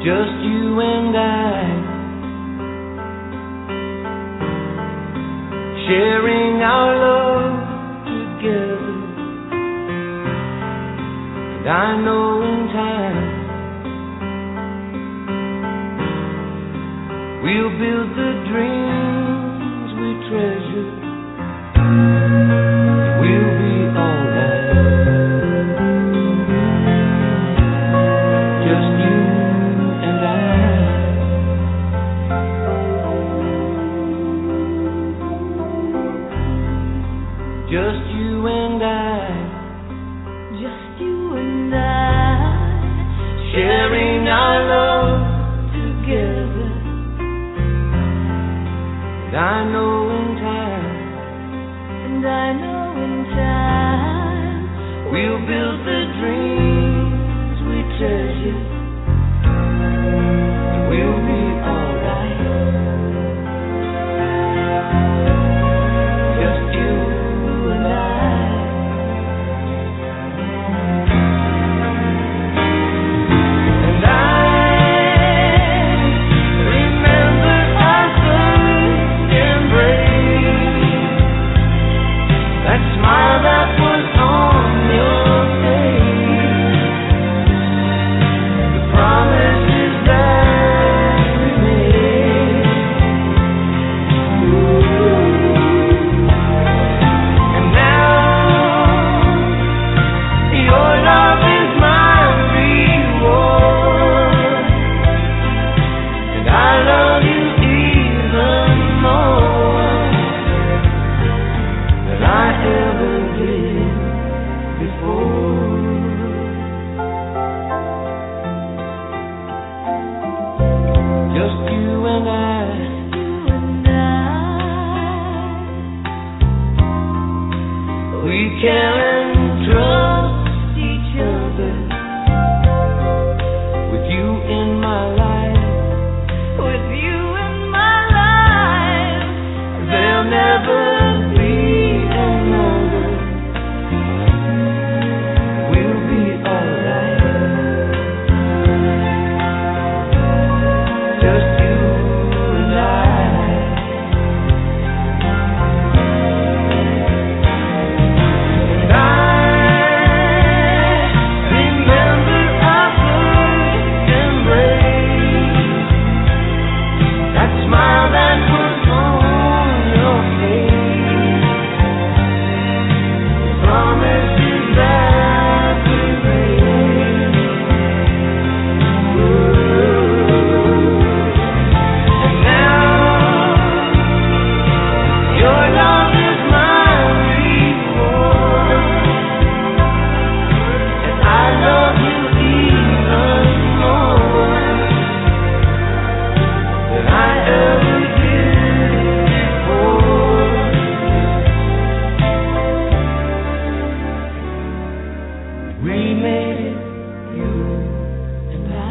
just you and I, sharing our love together. And I know in time we'll build the dreams we treasure. We'll be alright. Just you and I. Just you and I. Just you and I. Sharing our love together. And I know in time. And I know in time we'll build the dreams we treasure. We'll be alright. Just you and I. And I remember our first embrace. That smile that was on your face, the promises that we made. And now your love is my reward, and I love you even more than I ever did before. Just you and I. We can trust each other. With you in my life, with you in my life. there'll never be another. We'll be alright. Just you and I. And I remember our first embrace. That smile that was on your face. Promises that we made. And now your love is my reward, and I love you even more than I ever did before. We made it, you and I.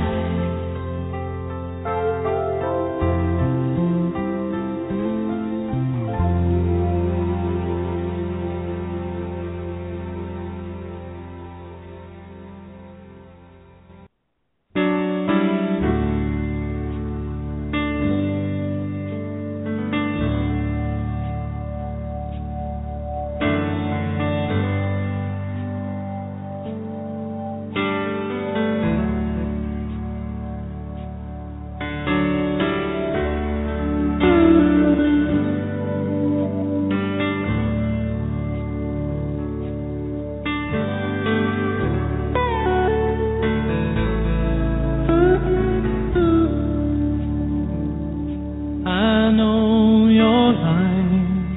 I know your life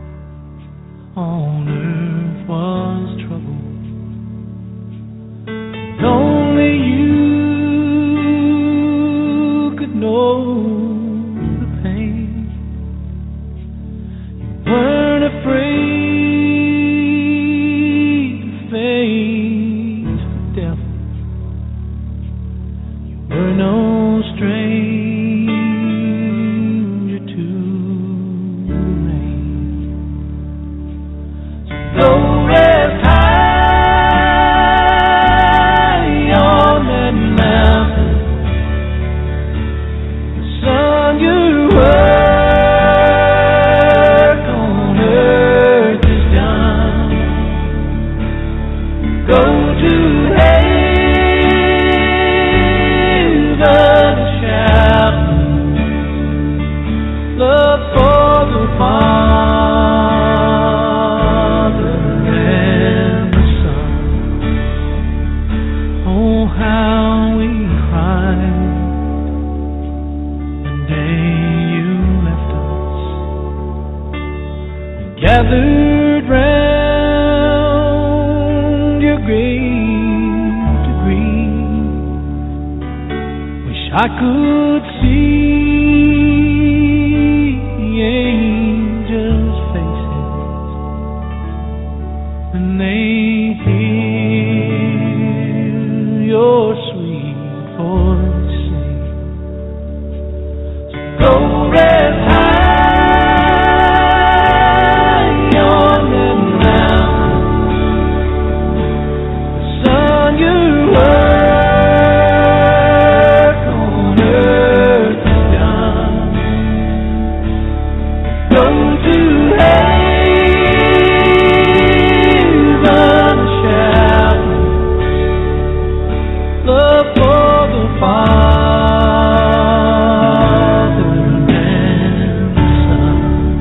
on earth was trouble. And only you could know the pain. You weren't afraid to face the devil. You were no stranger to the rain. So rest high on that mountain. I could see angels' faces and they hear your sweet voice sing. So go rest high on that mountain, son, your work on earth is done. Go to heaven shouting, love for the Father and the Son.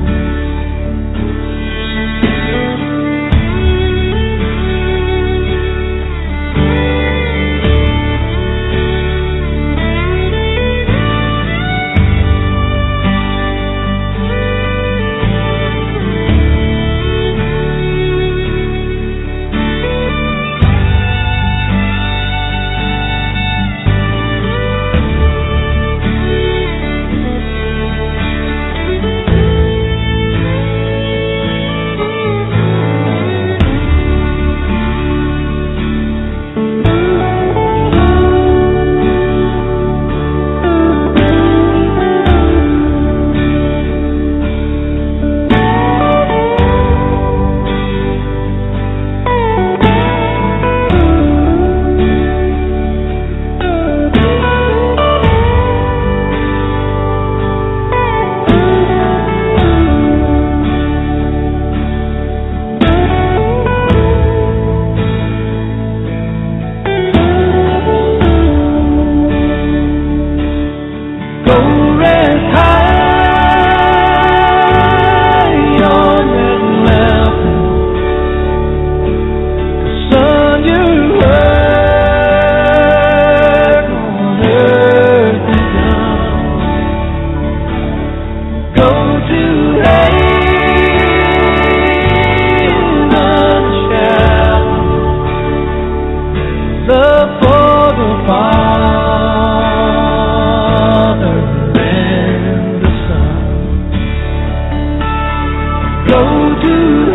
Go rest high on that mountain, son, your work on earth is done. Go to heaven shouting, love for the Father and the Son. Go to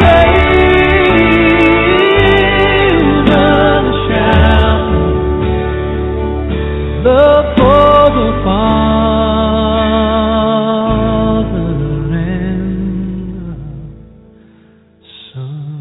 heaven shouting, love for the Father and the Son.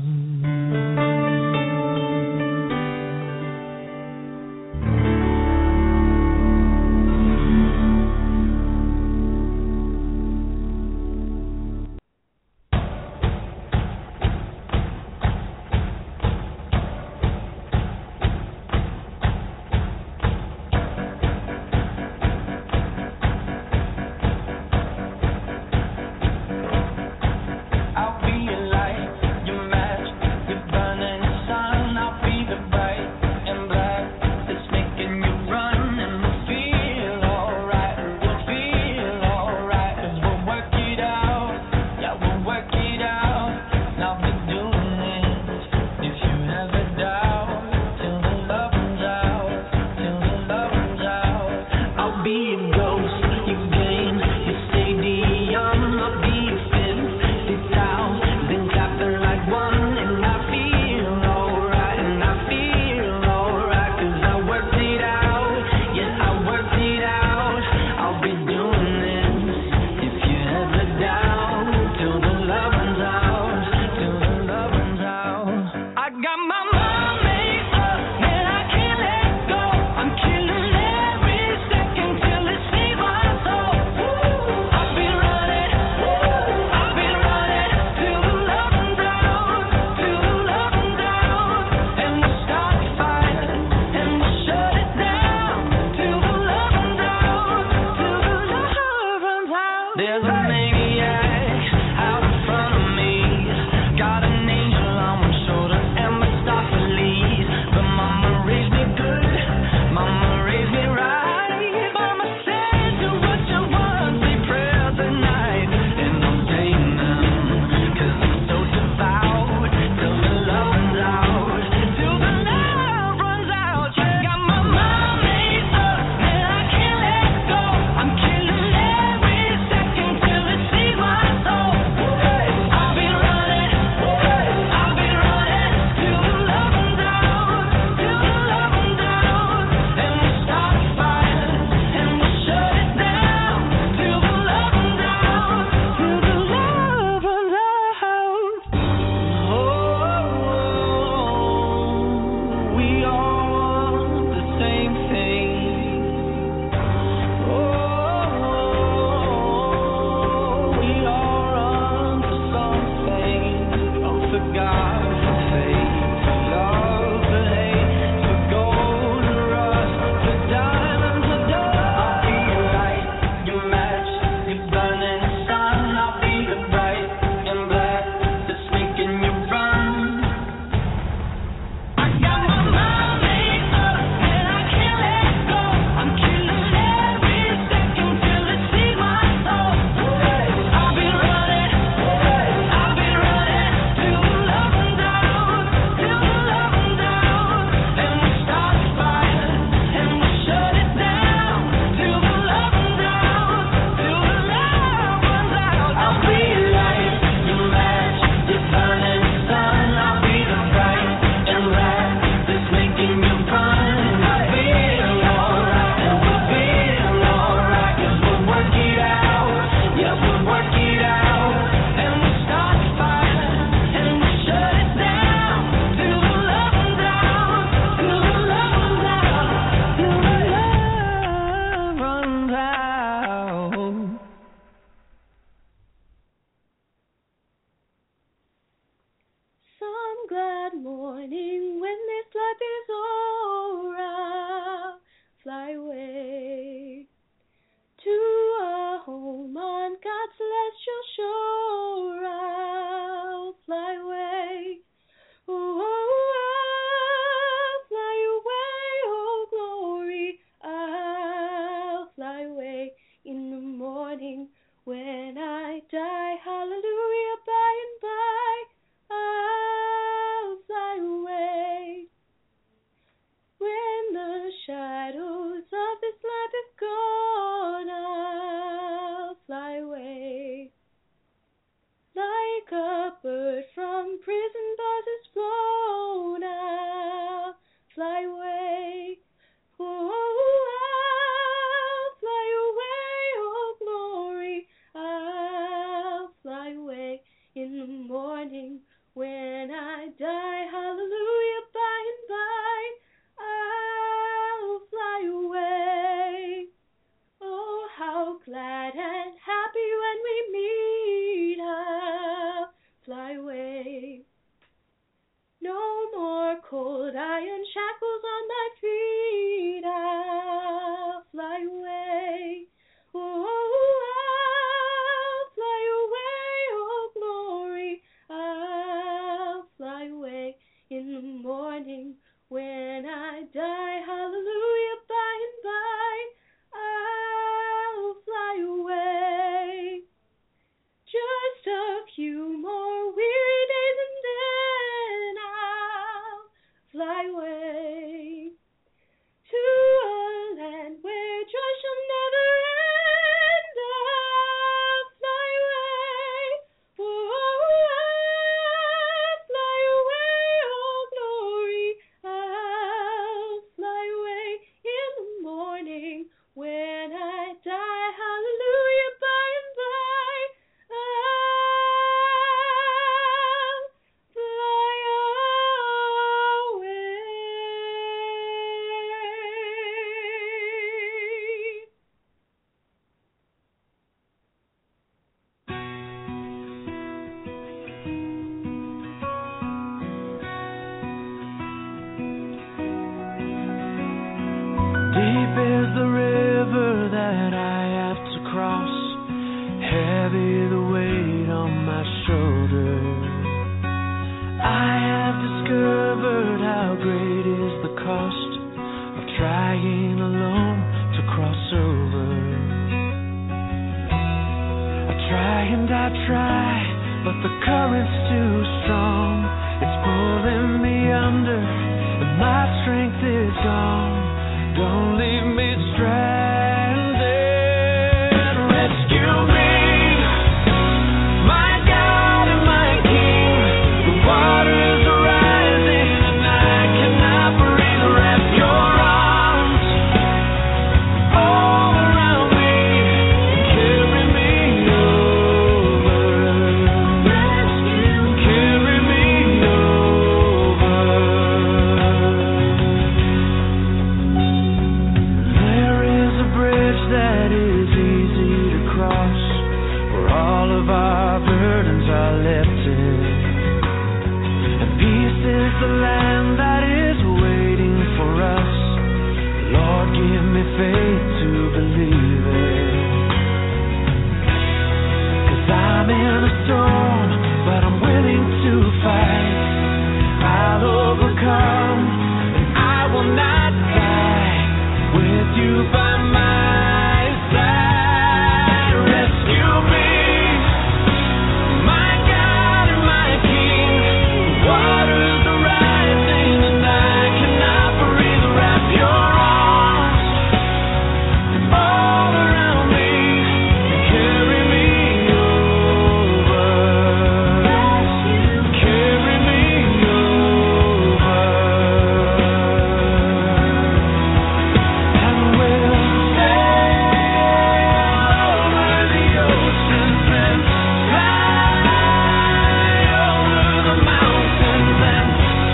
The current's too strong, it's pulling me under, and my strength is gone. Don't leave me stranded. Rescue me, my God and my King. The waters are rising and I cannot breathe. Wrap your arms all around me, carry me over. Carry me over. There is a bridge that is easy to cross, where all of our burdens are lifted. And peace is the land that is waiting for us. Lord, give me faith to believe it. 'Cause I'm in a storm, but I'm willing to fight. I'll overcome, and I will not die. With you by my side, rescue me, my God and my King. The waters are rising and I cannot breathe. Wrap your arms all around me, carry me over. Carry me over. And we'll sail over the oceans and fly over the mountains and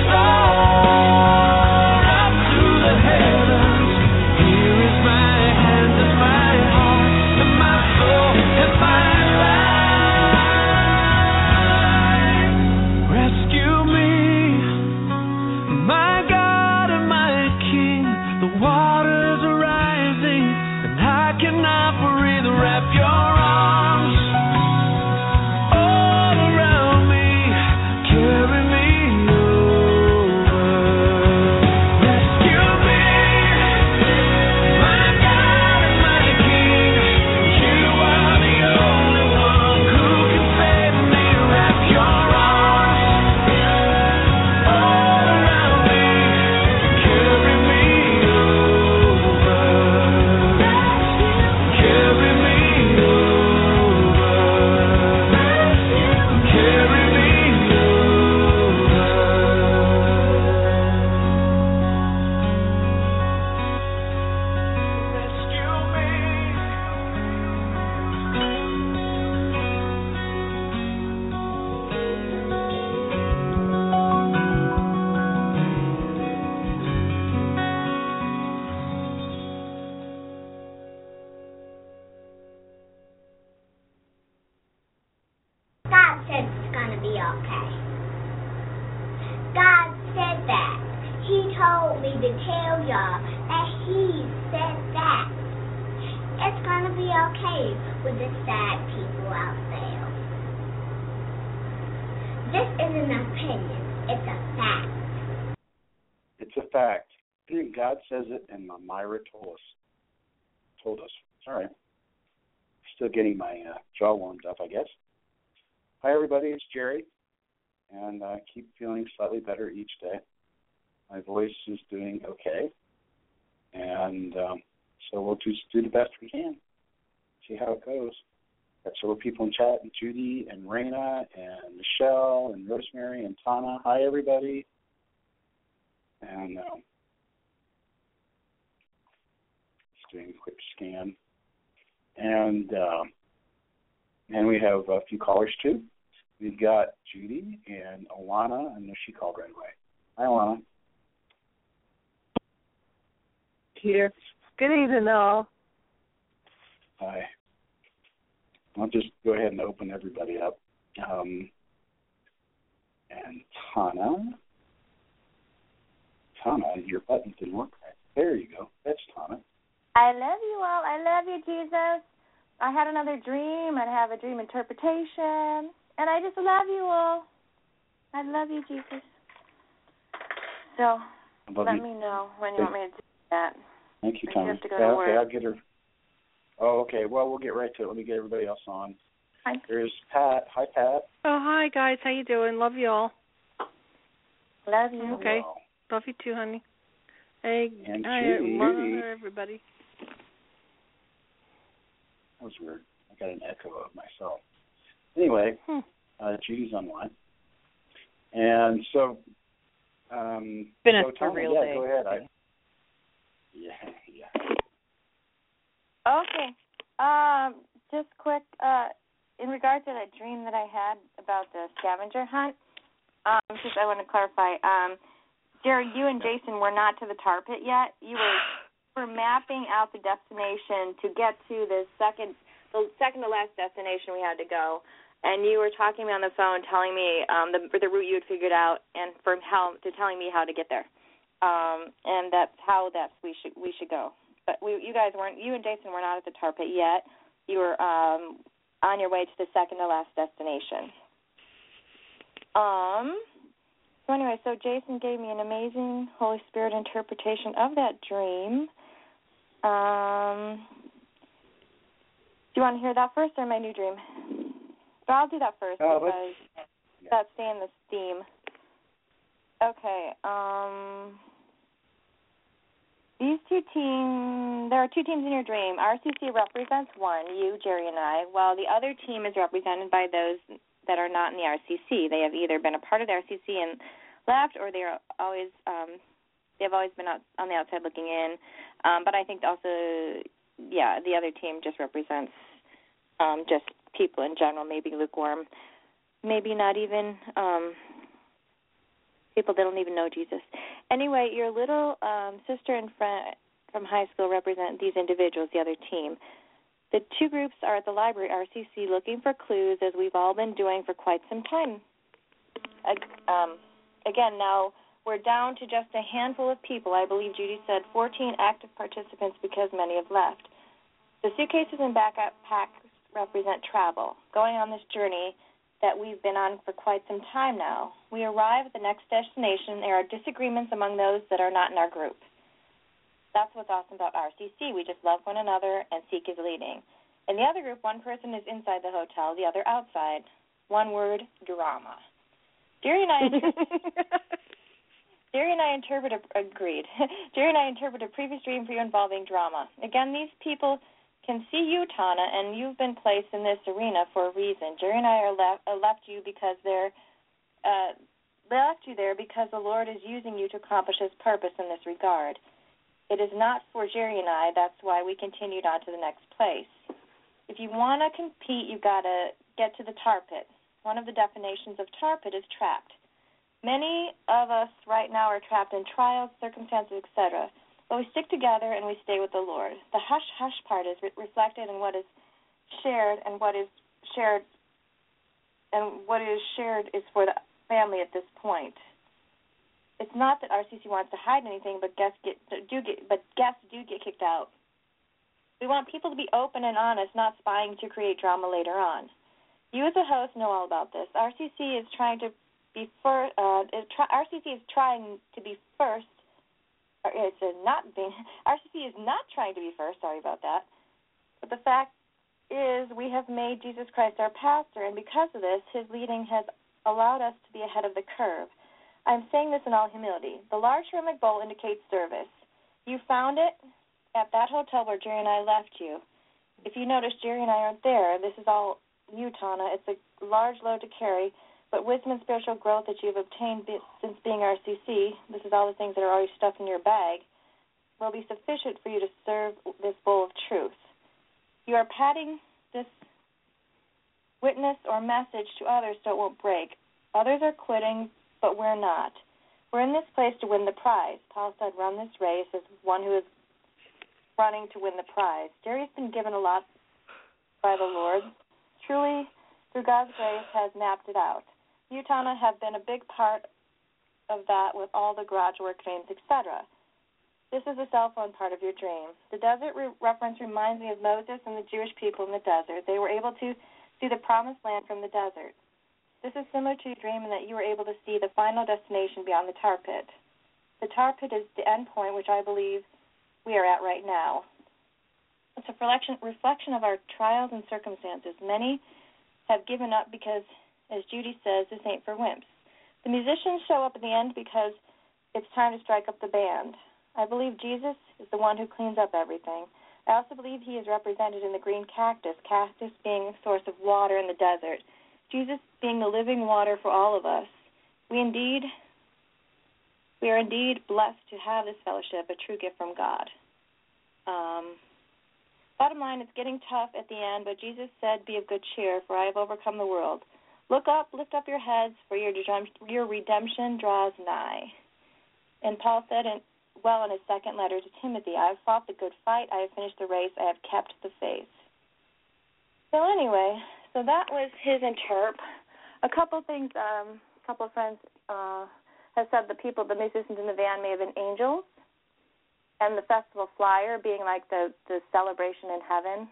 soar up to the heavens. Here is my hand and my heart and my soul and my life. Rescue me, my God and my King. The waters are rising and I cannot breathe. Wrap your arms all around me, carry me over. Rescue me, my God and my King. You are the only one who can save me. Wrap your arms all around me, carry me over. Carry me over. Carry me over. Rescue me. God said it's going to be okay. God said that. He told me to tell y'all that He said that. It's going to be okay with the sad people out there. This isn't an opinion. It's a fact. It's a fact. God says it, and Myra told us. Sorry. Still getting my jaw warmed up, I guess. Hi, everybody. It's Jerry, and I keep feeling slightly better each day. My voice is doing okay, and so we'll just do the best we can, see how it goes. Got several people in chat, and Judy, and Raina, and Michelle, and Rosemary, and Tana. Hi, everybody. And just doing a quick scan. And we have a few callers, too. We've got Judy and Alana. I know she called right away. Hi, Alana. Here. Good evening, all. Hi. I'll just go ahead and open everybody up. And Tana, your button didn't work right. There you go. That's Tana. I love you all. I love you, Jesus. I had another dream. I have a dream interpretation. And I just love you all. I love you, Jesus. So let me know when you want me to do that. Thank you, I Tana. have to go to Okay, work. I'll get her. Oh, okay. Well, we'll get right to it. Let me get everybody else on. Hi. There's Pat. Hi, Pat. Oh, hi, guys. How you doing? Love you all. Love you. Okay. Hello. Love you too, honey. Hey, And hi, Judy. everybody. That was weird. I got an echo of myself. Anyway, Judy's online. And so, Been a so Tanya, surreal day. Go ahead. Yeah. Okay. Just quick, in regard to that dream that I had about the scavenger hunt, just I want to clarify. Jerry, you and Jason were not to the tar pit yet. You were mapping out the destination to get to the second to last destination we had to go. And you were talking to me on the phone, telling me the route you had figured out, and telling me how to get there. And that's how we should go. But you and Jason were not at the tar pit yet. You were on your way to the second to last destination. So anyway, Jason gave me an amazing Holy Spirit interpretation of that dream. Do you want to hear that first or my new dream? But I'll do that first because that's staying this theme. Okay. These two teams, there are two teams in your dream. RCC represents one, you, Jerry, and I, while the other team is represented by those that are not in the RCC. They have either been a part of the RCC and left, or they've always been on the outside looking in. But I think also, the other team just represents just people in general, maybe lukewarm, maybe not even people that don't even know Jesus. Anyway, your little sister and friend from high school represent these individuals, the other team. The two groups are at the library, RCC, looking for clues, as we've all been doing for quite some time. Again, now we're down to just a handful of people. I believe Judy said 14 active participants because many have left. The suitcases and backpacks represent travel, going on this journey that we've been on for quite some time now. We arrive at the next destination. There are disagreements among those that are not in our group. That's what's awesome about RCC. We just love one another and seek His leading. In the other group, one person is inside the hotel, the other outside. One word, drama. Jerry and I agreed. Jerry and I interpreted a previous dream for you involving drama. Again, these people can see you, Tana, and you've been placed in this arena for a reason. Jerry and I left you because they left you there because the Lord is using you to accomplish His purpose in this regard. It is not for Jerry and I. That's why we continued on to the next place. If you want to compete, you've got to get to the tar pit. One of the definitions of tar pit is trapped. Many of us right now are trapped in trials, circumstances, etc., but we stick together and we stay with the Lord. The hush-hush part is reflected in what is shared, and what is shared is for the family at this point. It's not that RCC wants to hide anything, but guests do get kicked out. We want people to be open and honest, not spying to create drama later on. You as a host know all about this. RCC is trying to be first. RCC is trying to be first. RCC is not trying to be first. Sorry about that. But the fact is, we have made Jesus Christ our pastor, and because of this, His leading has allowed us to be ahead of the curve. I'm saying this in all humility. The large ceramic bowl indicates service. You found it at that hotel where Jerry and I left you. If you notice, Jerry and I aren't there. This is all you, Tana. It's a large load to carry, but wisdom and spiritual growth that you've obtained since being RCC, this is all the things that are always stuffed in your bag, will be sufficient for you to serve this bowl of truth. You are padding this witness or message to others so it won't break. Others are quitting, but we're not. We're in this place to win the prize. Paul said, run this race as one who is running to win the prize. Jerry's been given a lot by the Lord. Truly, through God's grace, has mapped it out. You, Tana, have been a big part of that with all the garage work dreams, etc. This is the cell phone part of your dream. The desert reference reminds me of Moses and the Jewish people in the desert. They were able to see the promised land from the desert. This is similar to your dream in that you were able to see the final destination beyond the tar pit. The tar pit is the end point, which I believe we are at right now. It's a reflection of our trials and circumstances. Many have given up because, as Judy says, this ain't for wimps. The musicians show up at the end because it's time to strike up the band. I believe Jesus is the one who cleans up everything. I also believe he is represented in the green cactus being a source of water in the desert, Jesus being the living water for all of us. We are indeed blessed to have this fellowship, a true gift from God. Bottom line, it's getting tough at the end, but Jesus said, be of good cheer, for I have overcome the world. Look up, lift up your heads, for your redemption draws nigh. And Paul said in his second letter to Timothy, I have fought the good fight, I have finished the race, I have kept the faith. So anyway, so that was his interp. A couple things, a couple of friends have said the musicians in the van may have been angels, and the festival flyer being like the celebration in heaven.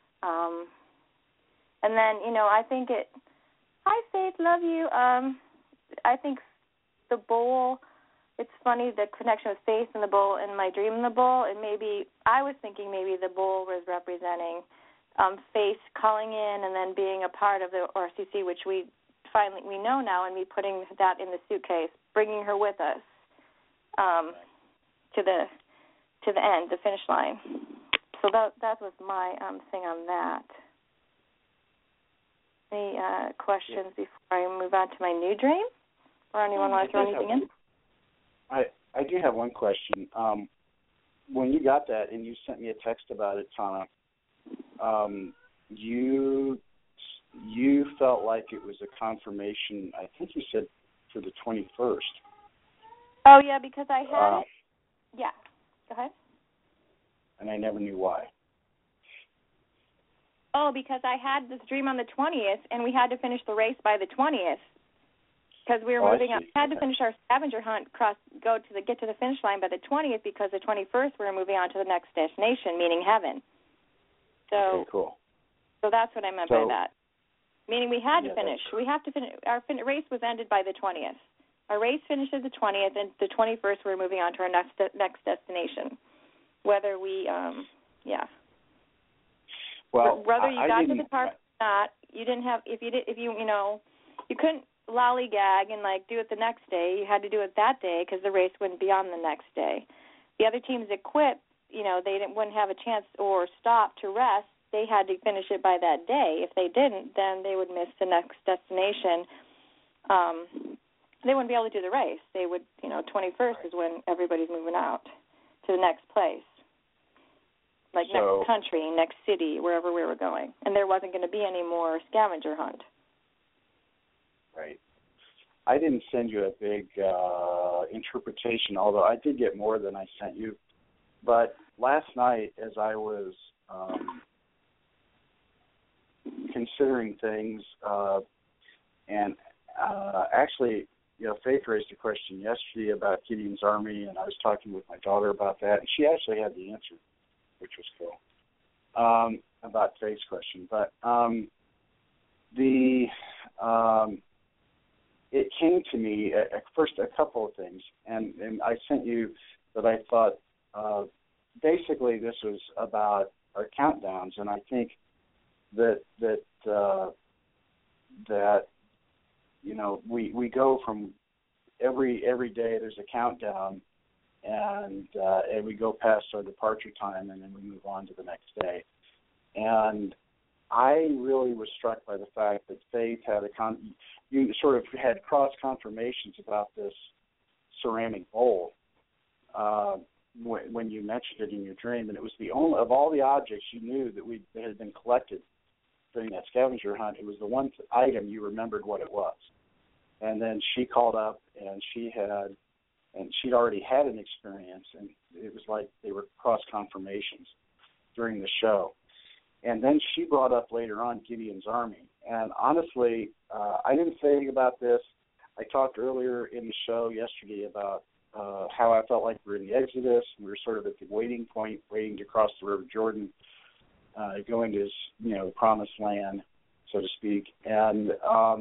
And then, I think hi Faith, love you. I think the bowl, it's funny, the connection with Faith and the bowl and my dream in the bowl, and maybe, I was thinking maybe the bowl was representing Faith calling in and then being a part of the RCC, which we know now, and me putting that in the suitcase, bringing her with us to the end, the finish line. So that was my thing on that. Any questions before I move on to my new dream? Or anyone want to throw anything in? I do have one question. When you got that and you sent me a text about it, Tana, you felt like it was a confirmation, I think you said, for the 21st. Oh, yeah, because I had it. Yeah, go ahead. And I never knew why. Oh, because I had this dream on the 20th, and we had to finish the race by the 20th. Because we were moving on. We had to finish our scavenger hunt, get to the finish line by the 20th, because the 21st we were moving on to the next destination, meaning heaven. So, okay, cool. So that's what I meant by that. Meaning we had to finish. We have to finish. Our race was ended by the 20th. Our race finished at the 20th, and the 21st we were moving on to our next destination. Whether we, Well, whether you got to the park or not, you didn't have. You couldn't lollygag and do it the next day. You had to do it that day because the race wouldn't be on the next day. The other teams that quit, they wouldn't have a chance or stop to rest. They had to finish it by that day. If they didn't, then they would miss the next destination. They wouldn't be able to do the race. They would, 21st is when everybody's moving out to the next place, next country, next city, wherever we were going. And there wasn't going to be any more scavenger hunt. Right. I didn't send you a big interpretation, although I did get more than I sent you. But last night, as I was considering things, and actually, Faith raised a question yesterday about Gideon's Army, and I was talking with my daughter about that, and she actually had the answer, which was cool, about Faith's question. But it came to me first a couple of things, and I sent you that I thought basically this was about our countdowns, and I think that we go from every day there's a countdown, and we go past our departure time, and then we move on to the next day. And I really was struck by the fact that Faith had you sort of had cross confirmations about this ceramic bowl when you mentioned it in your dream, and it was the only of all the objects you knew that had been collected during that scavenger hunt. It was the one item you remembered what it was. And then she called up, and she'd already had an experience, and it was like they were cross confirmations during the show. And then she brought up later on Gideon's Army. And honestly, I didn't say anything about this. I talked earlier in the show yesterday about how I felt like we were in the Exodus, and we were sort of at the waiting point, waiting to cross the River Jordan, going to the promised land, so to speak. And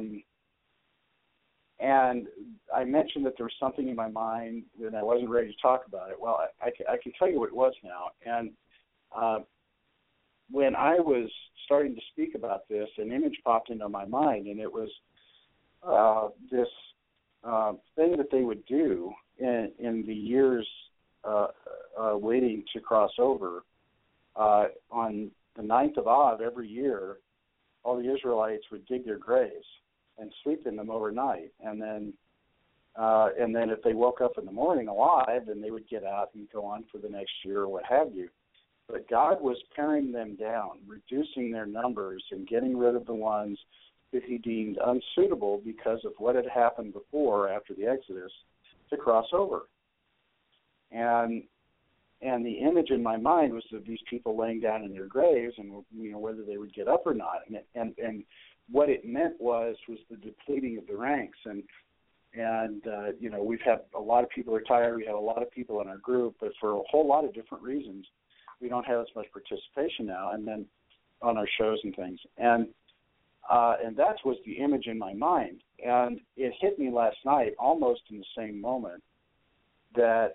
I mentioned that there was something in my mind, and I wasn't ready to talk about it. Well, I can tell you what it was now. And when I was starting to speak about this, an image popped into my mind, and it was this thing that they would do in the years waiting to cross over. On the 9th of Av every year, all the Israelites would dig their graves and sleep in them overnight, and then if they woke up in the morning alive, then they would get out and go on for the next year or what have you. But God was paring them down, reducing their numbers and getting rid of the ones that he deemed unsuitable because of what had happened before, after the Exodus, to cross over. And the image in my mind was of these people laying down in their graves, and whether they would get up or not. And what it meant was the depleting of the ranks. And we've had a lot of people retire. We have a lot of people in our group, but for a whole lot of different reasons, we don't have as much participation now. And then on our shows and things, and that was the image in my mind. And it hit me last night, almost in the same moment, that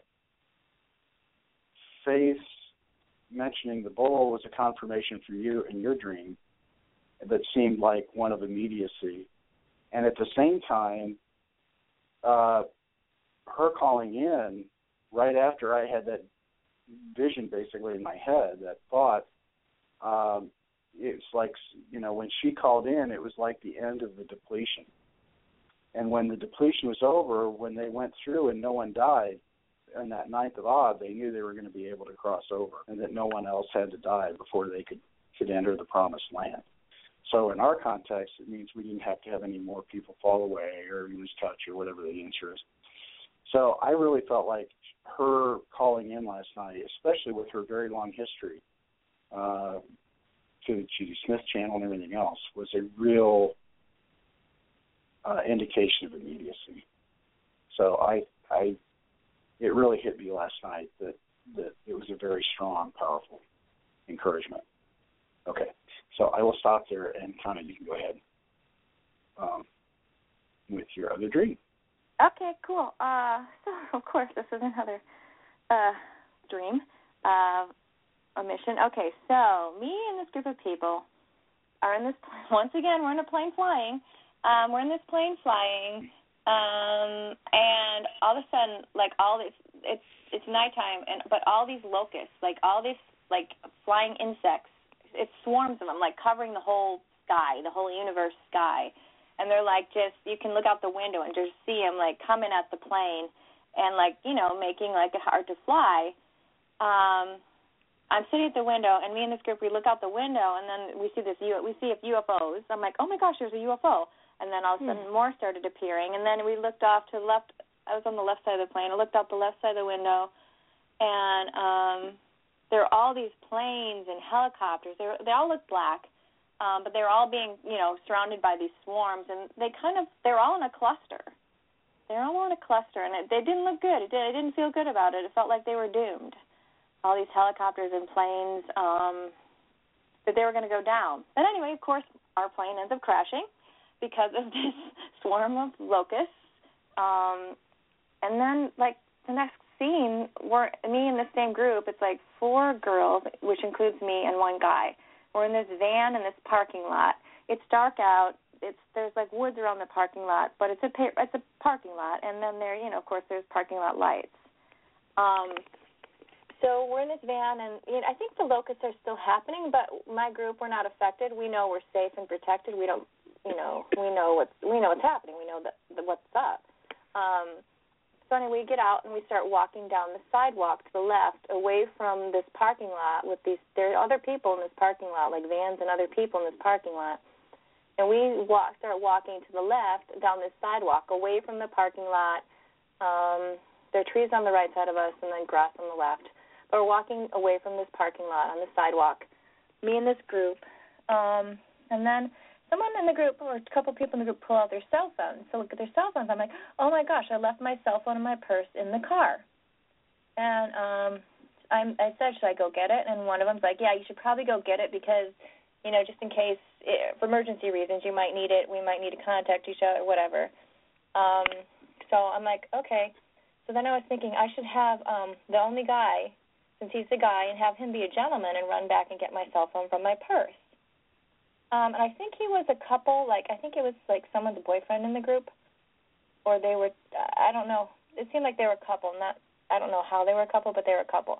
Faith mentioning the bowl was a confirmation for you in your dream that seemed like one of immediacy. And at the same time, her calling in right after I had that vision basically in my head, that thought, it's like, when she called in, it was like the end of the depletion. And when the depletion was over, when they went through and no one died, on that 9th of Av, they knew they were going to be able to cross over, and that no one else had to die before they could enter the promised land. So in our context, it means we didn't have to have any more people fall away or lose touch or whatever the answer is. So I really felt like her calling in last night, especially with her very long history to the Judy Smith channel and everything else, was a real indication of immediacy. So it really hit me last night that it was a very strong, powerful encouragement. Okay, so I will stop there, and Connie, you can go ahead with your other dream. Okay, cool. So, of course, this is another dream, a mission. Okay, so me and this group of people are in this, once again, we're in a plane flying. We're in this plane flying, and all of a sudden, like all this, it's nighttime, but all these locusts, like all these like flying insects, it swarms of them, like covering the whole sky, the whole universe sky, and they're like just, you can look out the window and just see them like coming at the plane, and like making like it hard to fly. I'm sitting at the window, and me and this group, we look out the window, and then we see UFOs. I'm like, oh my gosh, there's a UFO. And then all of a sudden more started appearing. And then we looked off to the left. I was on the left side of the plane. I looked out the left side of the window, and there are all these planes and helicopters. They all look black, but they're all being, surrounded by these swarms. And they're all in a cluster. They're all in a cluster, and they didn't look good. I didn't feel good about it. It felt like they were doomed. All these helicopters and planes, that they were going to go down. But anyway, of course, our plane ends up crashing because of this swarm of locusts. And then, like, the next scene, me and the same group, it's like 4 girls, which includes me and 1 guy. We're in this van in this parking lot. It's dark out. There's, like, woods around the parking lot, but it's a parking lot. And then there, of course, there's parking lot lights. So we're in this van, and I think the locusts are still happening, but my group, we're not affected. We know we're safe and protected. We don't, we know what's happening. We know what's up. So anyway, we get out and we start walking down the sidewalk to the left, away from this parking lot. There are other people in this parking lot, like vans and other people in this parking lot. And we start walking to the left down this sidewalk, away from the parking lot. There are trees on the right side of us, and then grass on the left. But we're walking away from this parking lot on the sidewalk, me and this group. And then someone in the group, or a couple people in the group, pull out their cell phones. So look at their cell phones. I'm like, oh, my gosh, I left my cell phone and my purse in the car. And I said, should I go get it? And one of them's like, yeah, you should probably go get it because, just in case, for emergency reasons, you might need it. We might need to contact each other, whatever. So I'm like, okay. So then I was thinking I should have the only guy, since he's the guy, and have him be a gentleman and run back and get my cell phone from my purse. And I think he was a couple, I think it was someone's boyfriend in the group, or they were, I don't know. It seemed like they were a couple. I don't know how they were a couple, but they were a couple.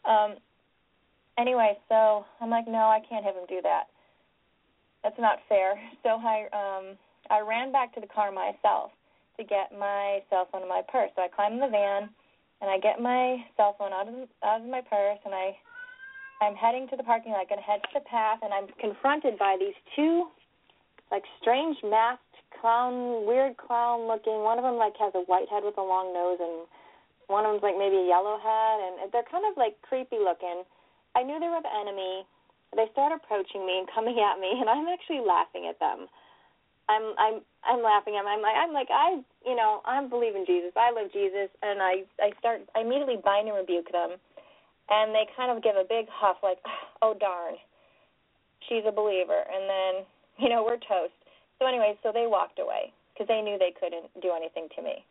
Anyway, so I'm like, no, I can't have him do that. That's not fair. So I ran back to the car myself to get my cell phone in my purse. So I climb in the van, and I get my cell phone out of my purse, and I'm heading to the parking lot, going to head to the path, and I'm confronted by these two, strange masked weird clown-looking. One of them, has a white head with a long nose, and one of them's, maybe a yellow head, and they're kind of, creepy-looking. I knew they were the enemy. They start approaching me and coming at me, and I'm actually laughing at them. I'm laughing at them. I believe in Jesus. I love Jesus, and I immediately bind and rebuke them, and they kind of give a big huff, oh, darn, she's a believer, and then, we're toast. So anyway, so they walked away because they knew they couldn't do anything to me.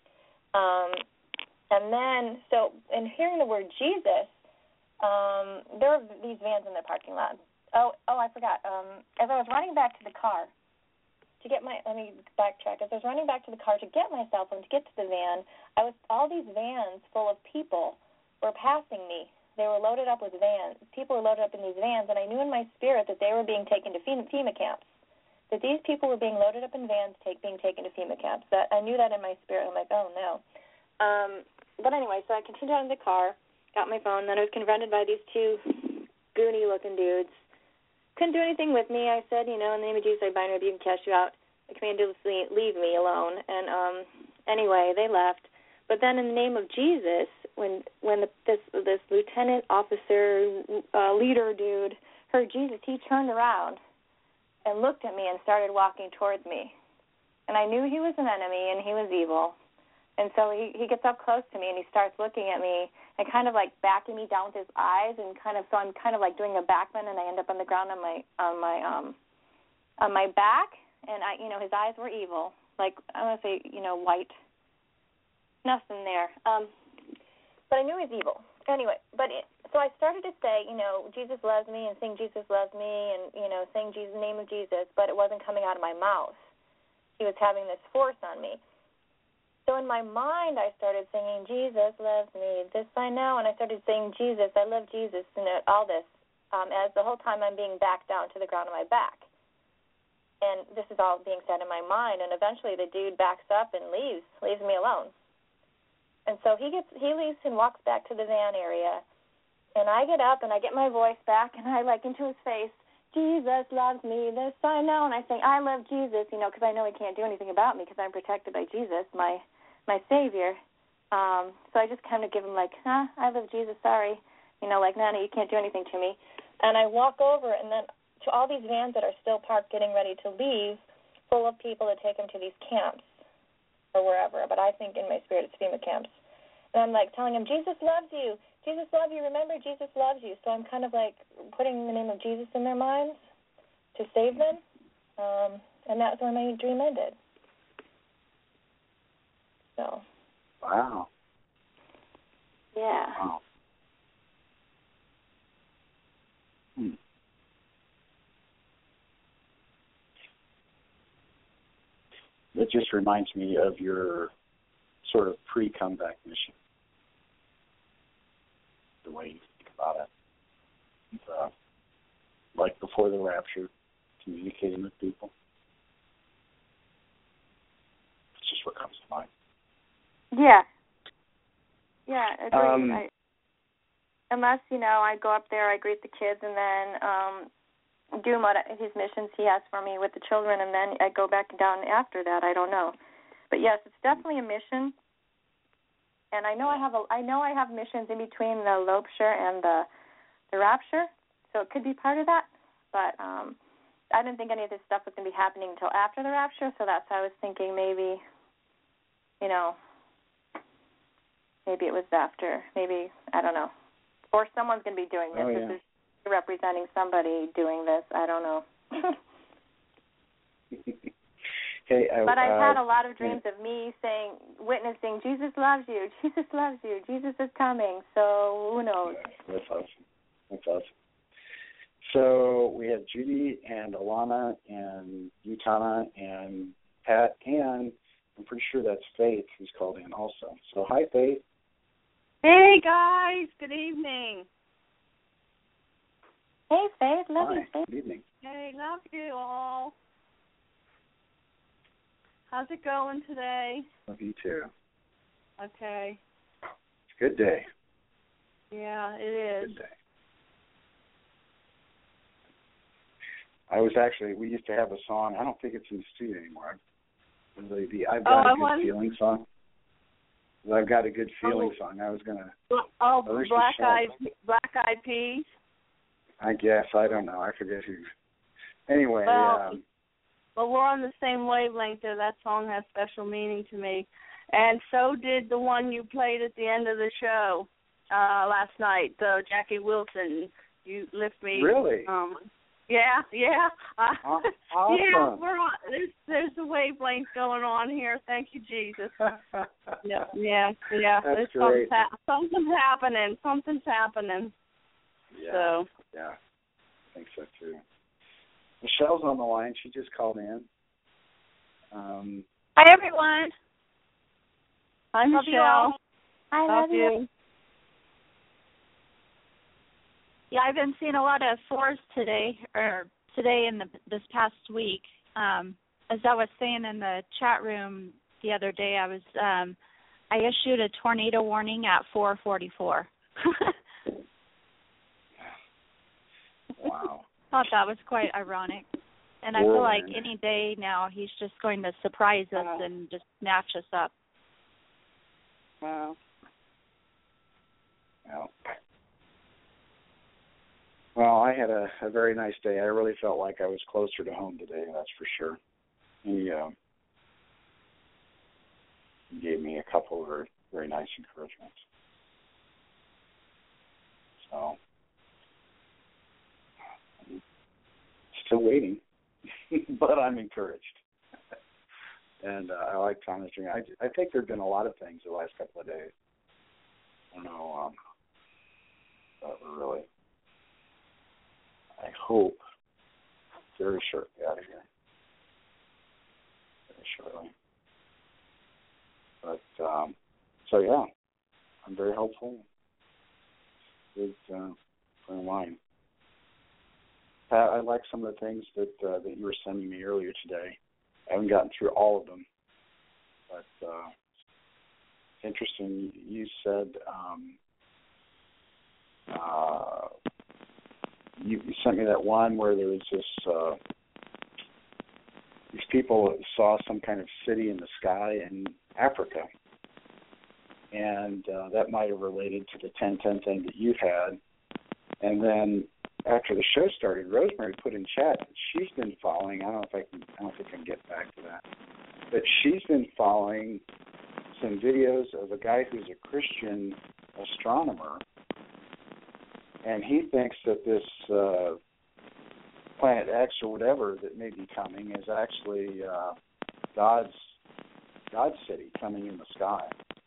And then, in hearing the word Jesus, there were these vans in the parking lot. Oh, I forgot. As I was running back to the car to get let me backtrack. As I was running back to the car to get my cell phone, to get to the van, all these vans full of people were passing me. They were loaded up with vans. People were loaded up in these vans, and I knew in my spirit that they were being taken to FEMA camps. That these people were being loaded up in vans, being taken to FEMA camps. That I knew that in my spirit. I'm like, oh, no. But anyway, so I continued on in the car, got my phone, then I was confronted by these two goony-looking dudes. Couldn't do anything with me. I said, in the name of Jesus, I bind and rebuke and cast you out. I command you to leave me alone. And anyway, they left. But then in the name of Jesus, when this lieutenant officer leader dude heard Jesus, he turned around and looked at me and started walking towards me. And I knew he was an enemy and he was evil. And so he gets up close to me and he starts looking at me and kind of backing me down with his eyes, and so I'm kind of doing a backbend, and I end up on the ground on my back, and his eyes were evil. I want to say, white. Nothing there. But I knew he was evil. Anyway, so I started to say, Jesus loves me, and sing Jesus loves me, and, sing Jesus, the name of Jesus, but it wasn't coming out of my mouth. He was having this force on me. So in my mind, I started singing, Jesus loves me, this I know, and I started saying, Jesus, I love Jesus, and all this, as the whole time I'm being backed down to the ground on my back. And this is all being said in my mind, and eventually the dude backs up and leaves me alone. And so he leaves and walks back to the van area, and I get up and I get my voice back, and I into his face, Jesus loves me, this I know, and I say, I love Jesus, because I know he can't do anything about me because I'm protected by Jesus, my Savior. So I just kind of give him I love Jesus, sorry, no, you can't do anything to me. And I walk over, and then to all these vans that are still parked getting ready to leave, full of people to take them to these camps or wherever, but I think in my spirit it's FEMA camps. And I'm telling him, Jesus loves you. Jesus loves you. Remember, Jesus loves you. So I'm kind of putting the name of Jesus in their minds to save them. And that's where my dream ended. So. Wow. Yeah. Wow. It just reminds me of your sort of pre-comeback mission. The way you think about it. Before the rapture, communicating with people. It's just what comes to mind. Yeah. Yeah, agreed. Unless, I go up there, I greet the kids, and then do his missions he has for me with the children, and then I go back down after that. I don't know. But yes, it's definitely a mission. And I know I have missions in between the Lobsher and the rapture, so it could be part of that. But I didn't think any of this stuff was going to be happening until after the rapture, so that's why I was thinking maybe, maybe it was after. Maybe, I don't know. Or someone's going to be doing this. Oh, yeah. This is representing somebody doing this. I don't know. But I've had a lot of dreams of me witnessing, Jesus loves you, Jesus loves you, Jesus is coming. So who knows? That's awesome. So we had Judy and Alana and Utana and Pat, and I'm pretty sure that's Faith who's called in also. So hi, Faith. Hey, guys. Good evening. Hey, Faith. Love Hi. you, Faith. Good evening. Hey, love you all. How's it going today? Love you too. Okay. It's a good day. Yeah, it is. Good day. We used to have a song. I don't think it's in the studio anymore. The I've Got a Good Feeling song. I've Got a Good Feeling song. I was going to... Black Eyed Peas? I guess. I don't know. I forget who. Anyway. Well, we're on the same wavelength there. That song has special meaning to me. And so did the one you played at the end of the show last night, Jackie Wilson. You Lift Me. Really? Yeah. Awesome. Yeah, we're on. There's a wavelength going on here. Thank you, Jesus. Yeah. That's great. Something's happening. Yeah. So. Yeah, I think so too. Michelle's on the line. She just called in. Hi, everyone. Hi, love Michelle. You all. I love you. Yeah, I've been seeing a lot of fours today and this past week. As I was saying in the chat room the other day, I issued a tornado warning at 4:44. Wow. Thought that was quite ironic. And I feel like any day now he's just going to surprise us and just snatch us up. Wow. Well, I had a very nice day. I really felt like I was closer to home today, that's for sure. He gave me a couple of very, very nice encouragements. So, I'm still waiting, but I'm encouraged. And I like Thomas Jr. I think there have been a lot of things the last couple of days. I don't know, really, I hope very shortly out of here. Very shortly. But, so yeah, I'm very hopeful. Good for mine. Pat, I like some of the things that you were sending me earlier today. I haven't gotten through all of them, but it's interesting. You said you sent me that one where there was these people that saw some kind of city in the sky in Africa, and that might have related to the 1010 thing that you had. And then after the show started, Rosemary put in chat that she's been following. I don't think I can get back to that, but she's been following some videos of a guy who's a Christian astronomer, and he thinks that this Planet X or whatever that may be coming is actually God's city coming in the sky,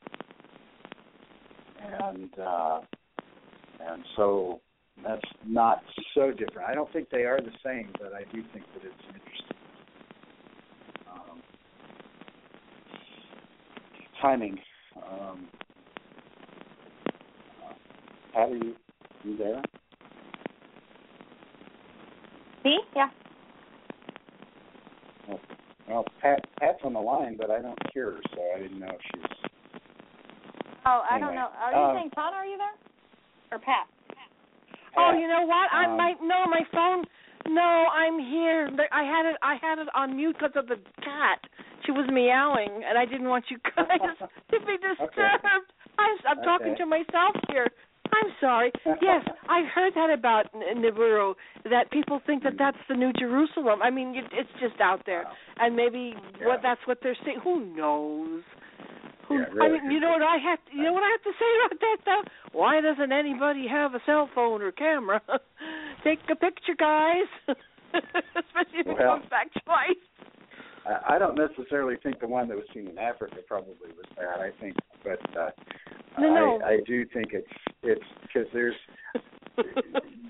and so that's not so different. I don't think they are the same, but I do think that it's interesting. Timing. Pat, are you there? Me? Yeah. Well, Pat's on the line, but I don't hear her, so I didn't know if she's... Oh, I anyway. don't know. Are you saying Connor, are you there? Or Pat? Oh, you know what? My phone. No, I'm here. I had it on mute because of the cat. She was meowing, and I didn't want you guys to be disturbed. Okay. I'm talking to myself here. I'm sorry. Yes, I heard that about Nibiru, that people think that that's the New Jerusalem. I mean, it's just out there, and maybe that's what they're saying. Who knows? Yeah, really. I mean, you know what I have to say about that though? Why doesn't anybody have a cell phone or camera? Take a picture, guys. Especially if it comes back twice. I don't necessarily think the one that was seen in Africa probably was bad. I think, but no. I do think it's because there's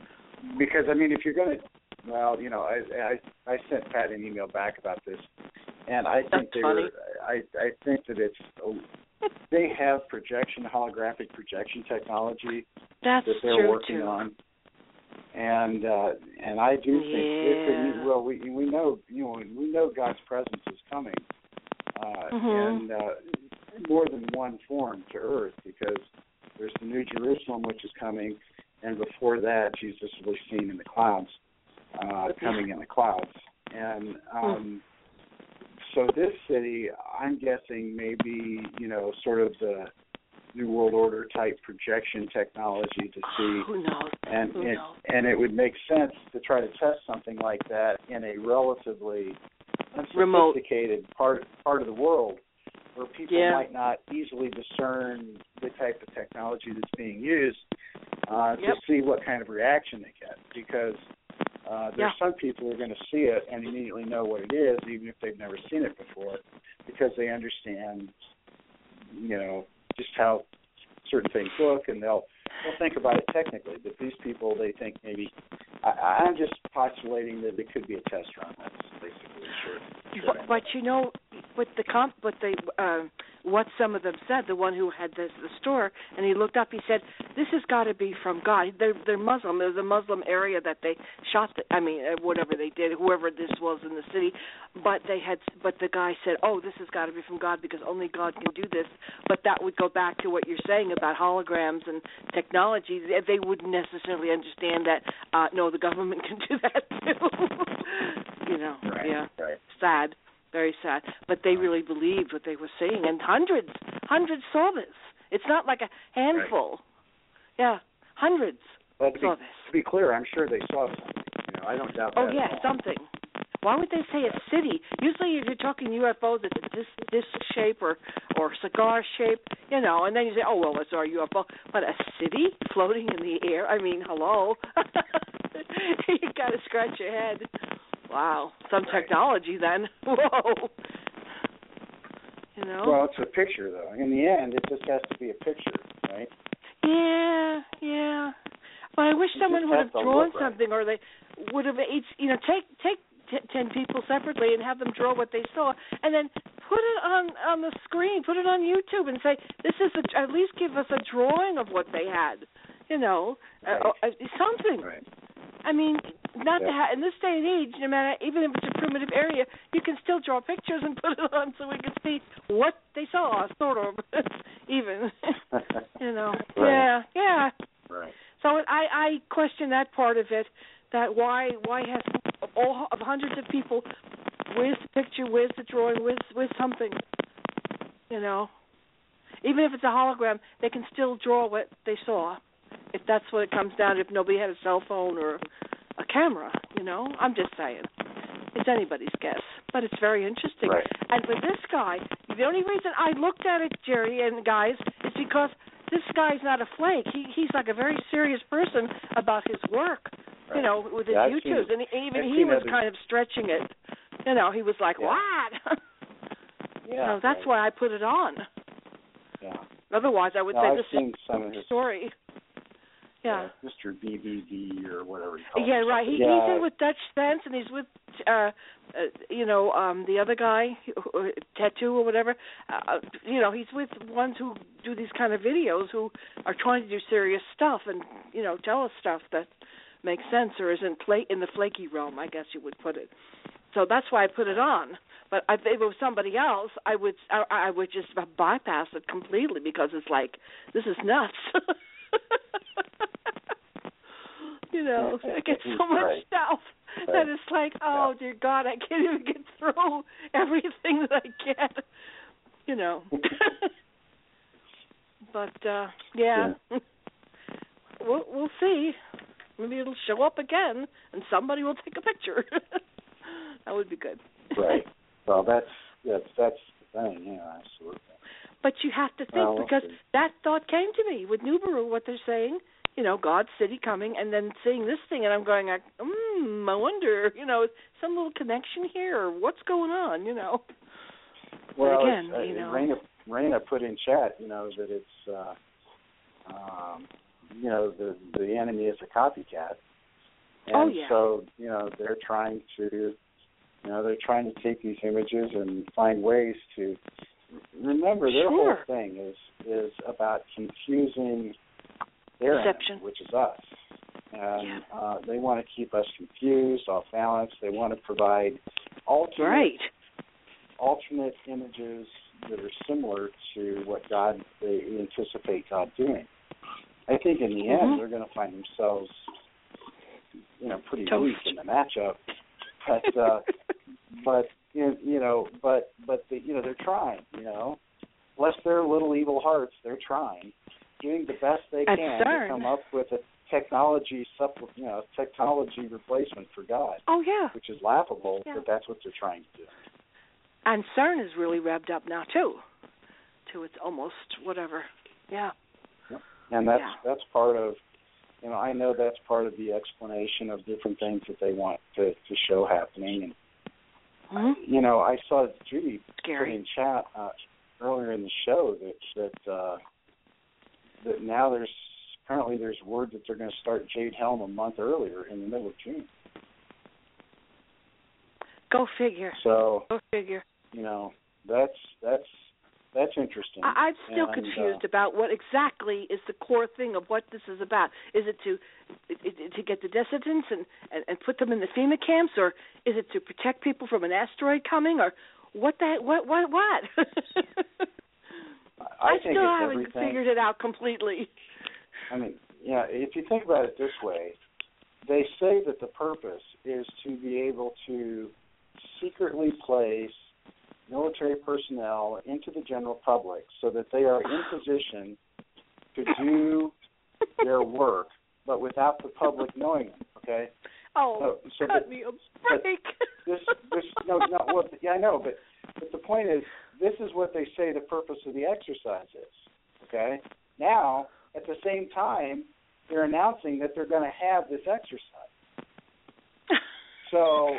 because I mean, if you're going to, well, you know, I sent Pat an email back about this, and I think I think that they have holographic projection technology that they're working on, and I do think we know God's presence is coming, and more than one form to earth, because there's the New Jerusalem which is coming, and before that Jesus will be seen in the clouds, coming in the clouds, and so this city, I'm guessing, maybe, you know, sort of the New World Order type projection technology to see. Who knows? And it would make sense to try to test something like that in a relatively unsophisticated part of the world, where people might not easily discern the type of technology that's being used, to see what kind of reaction they get, because there's some people who are going to see it and immediately know what it is, even if they've never seen it before, because they understand, you know, just how certain things look, and they'll think about it technically. But these people, they think maybe, I'm just postulating that it could be a test run. That's basically sure. But you know, what some of them said, the one who had the store, and he looked up, he said, this has got to be from God. They're Muslim. There's a Muslim area that they shot, whatever they did, whoever this was in the city, but the guy said, oh, this has got to be from God, because only God can do this. But that would go back to what you're saying about holograms and technology. They wouldn't necessarily understand that, no, the government can do that too. You know, right. Sad. Very sad. But they really believed what they were saying, and hundreds saw this. It's not like a handful. Right. Yeah, hundreds saw this. To be clear, I'm sure they saw something. You know, I don't doubt that. Oh, yeah, something. Why would they say a city? Usually if you're talking UFOs, it's this shape or cigar shape, you know, and then you say, oh, well, it's our UFO. But a city floating in the air? I mean, hello. You got to scratch your head. Wow, some technology then. Whoa. You know? Well, it's a picture, though. In the end, it just has to be a picture, right? Yeah. But I wish someone would have drawn something, or they would have, you know, take 10 people separately and have them draw what they saw, and then put it on the screen, put it on YouTube, and say, this is at least give us a drawing of what they had, you know, something. Right. I mean, not to have, in this day and age, no matter, even if it's a primitive area, you can still draw pictures and put it on so we can see what they saw, sort of, even, you know. Right. Yeah. Right. So I question that part of it, that why has all of hundreds of people, where's the picture, where's the drawing, where's something, you know. Even if it's a hologram, they can still draw what they saw, if that's what it comes down to, if nobody had a cell phone or a camera, you know. I'm just saying. It's anybody's guess. But it's very interesting. Right. And with this guy, the only reason I looked at it, Jerry and guys, is because this guy's not a flake. He's like a very serious person about his work, you know, with his YouTubes. And even he was kind of stretching it. You know, he was like, what? So that's why I put it on. Yeah. Otherwise, I would say this is a story. Yeah. Mr. BBD or whatever he calls himself. Right. He's in with Dutch Sense, and he's with, the other guy, Tattoo or whatever. You know, he's with ones who do these kind of videos who are trying to do serious stuff and, you know, tell us stuff that makes sense or isn't in the flaky realm, I guess you would put it. So that's why I put it on. But if it was somebody else, I would just bypass it completely, because it's like, this is nuts. You know, I get so much stuff that it's like, oh, dear God, I can't even get through everything that I get, you know. But, we'll see. Maybe it'll show up again, and somebody will take a picture. That would be good. Right. Well, that's the thing, yeah, absolutely. But you have to think, because that thought came to me with Nibiru, what they're saying, you know, God's city coming, and then seeing this thing, and I'm going, I wonder, you know, some little connection here, or what's going on, you know. Well, but again, you know. Raina put in chat, you know, that it's, you know, the enemy is a copycat, And so, they're trying to take these images and find ways to remember their whole thing is about confusing their enemy, which is us. And they want to keep us confused, off balance. They want to provide alternate images that are similar to what they anticipate God doing. I think in the end they're going to find themselves, pretty weak in the matchup. But they're trying. Bless their little evil hearts. They're trying, doing the best they can to come up with a technology replacement for God. Oh yeah, which is laughable, but that's what they're trying to do. And CERN is really revved up now too. To its almost whatever. Yeah. Yep. And that's part of. I know that's part of the explanation of different things that they want to show happening. And I saw Judy put in chat earlier in the show that now there's word that they're going to start Jade Helm a month earlier in the middle of June. Go figure. So go figure. That's interesting. I'm still confused about what exactly is the core thing of what this is about. Is it to get the dissidents and put them in the FEMA camps, or is it to protect people from an asteroid coming, or what? I still haven't figured it out completely. If you think about it this way, they say that the purpose is to be able to secretly place military personnel into the general public so that they are in position to do their work, but without the public knowing it, okay? Cut me a break. I know, but the point is, this is what they say the purpose of the exercise is, okay? Now, at the same time, they're announcing that they're going to have this exercise. So,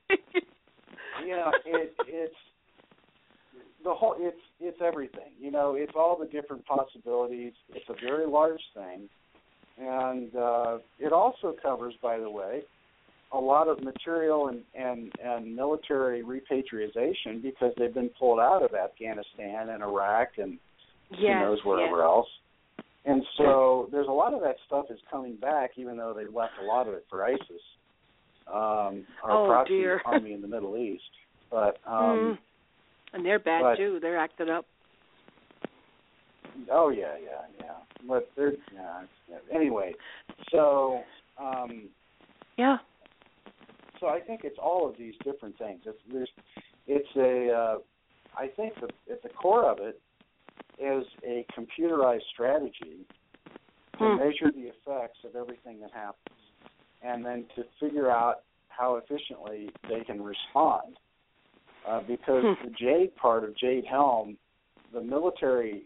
it's everything. It's all the different possibilities. It's a very large thing, and it also covers, by the way, a lot of material and military repatriation because they've been pulled out of Afghanistan and Iraq and who knows wherever else. And so there's a lot of that stuff is coming back, even though they left a lot of it for ISIS, our proxy army in the Middle East. But and they're bad too. They're acting up. Oh yeah. But they're anyway. So So I think it's all of these different things. I think that at the core of it is a computerized strategy to measure the effects of everything that happens, and then to figure out how efficiently they can respond. Because the Jade part of Jade Helm, the military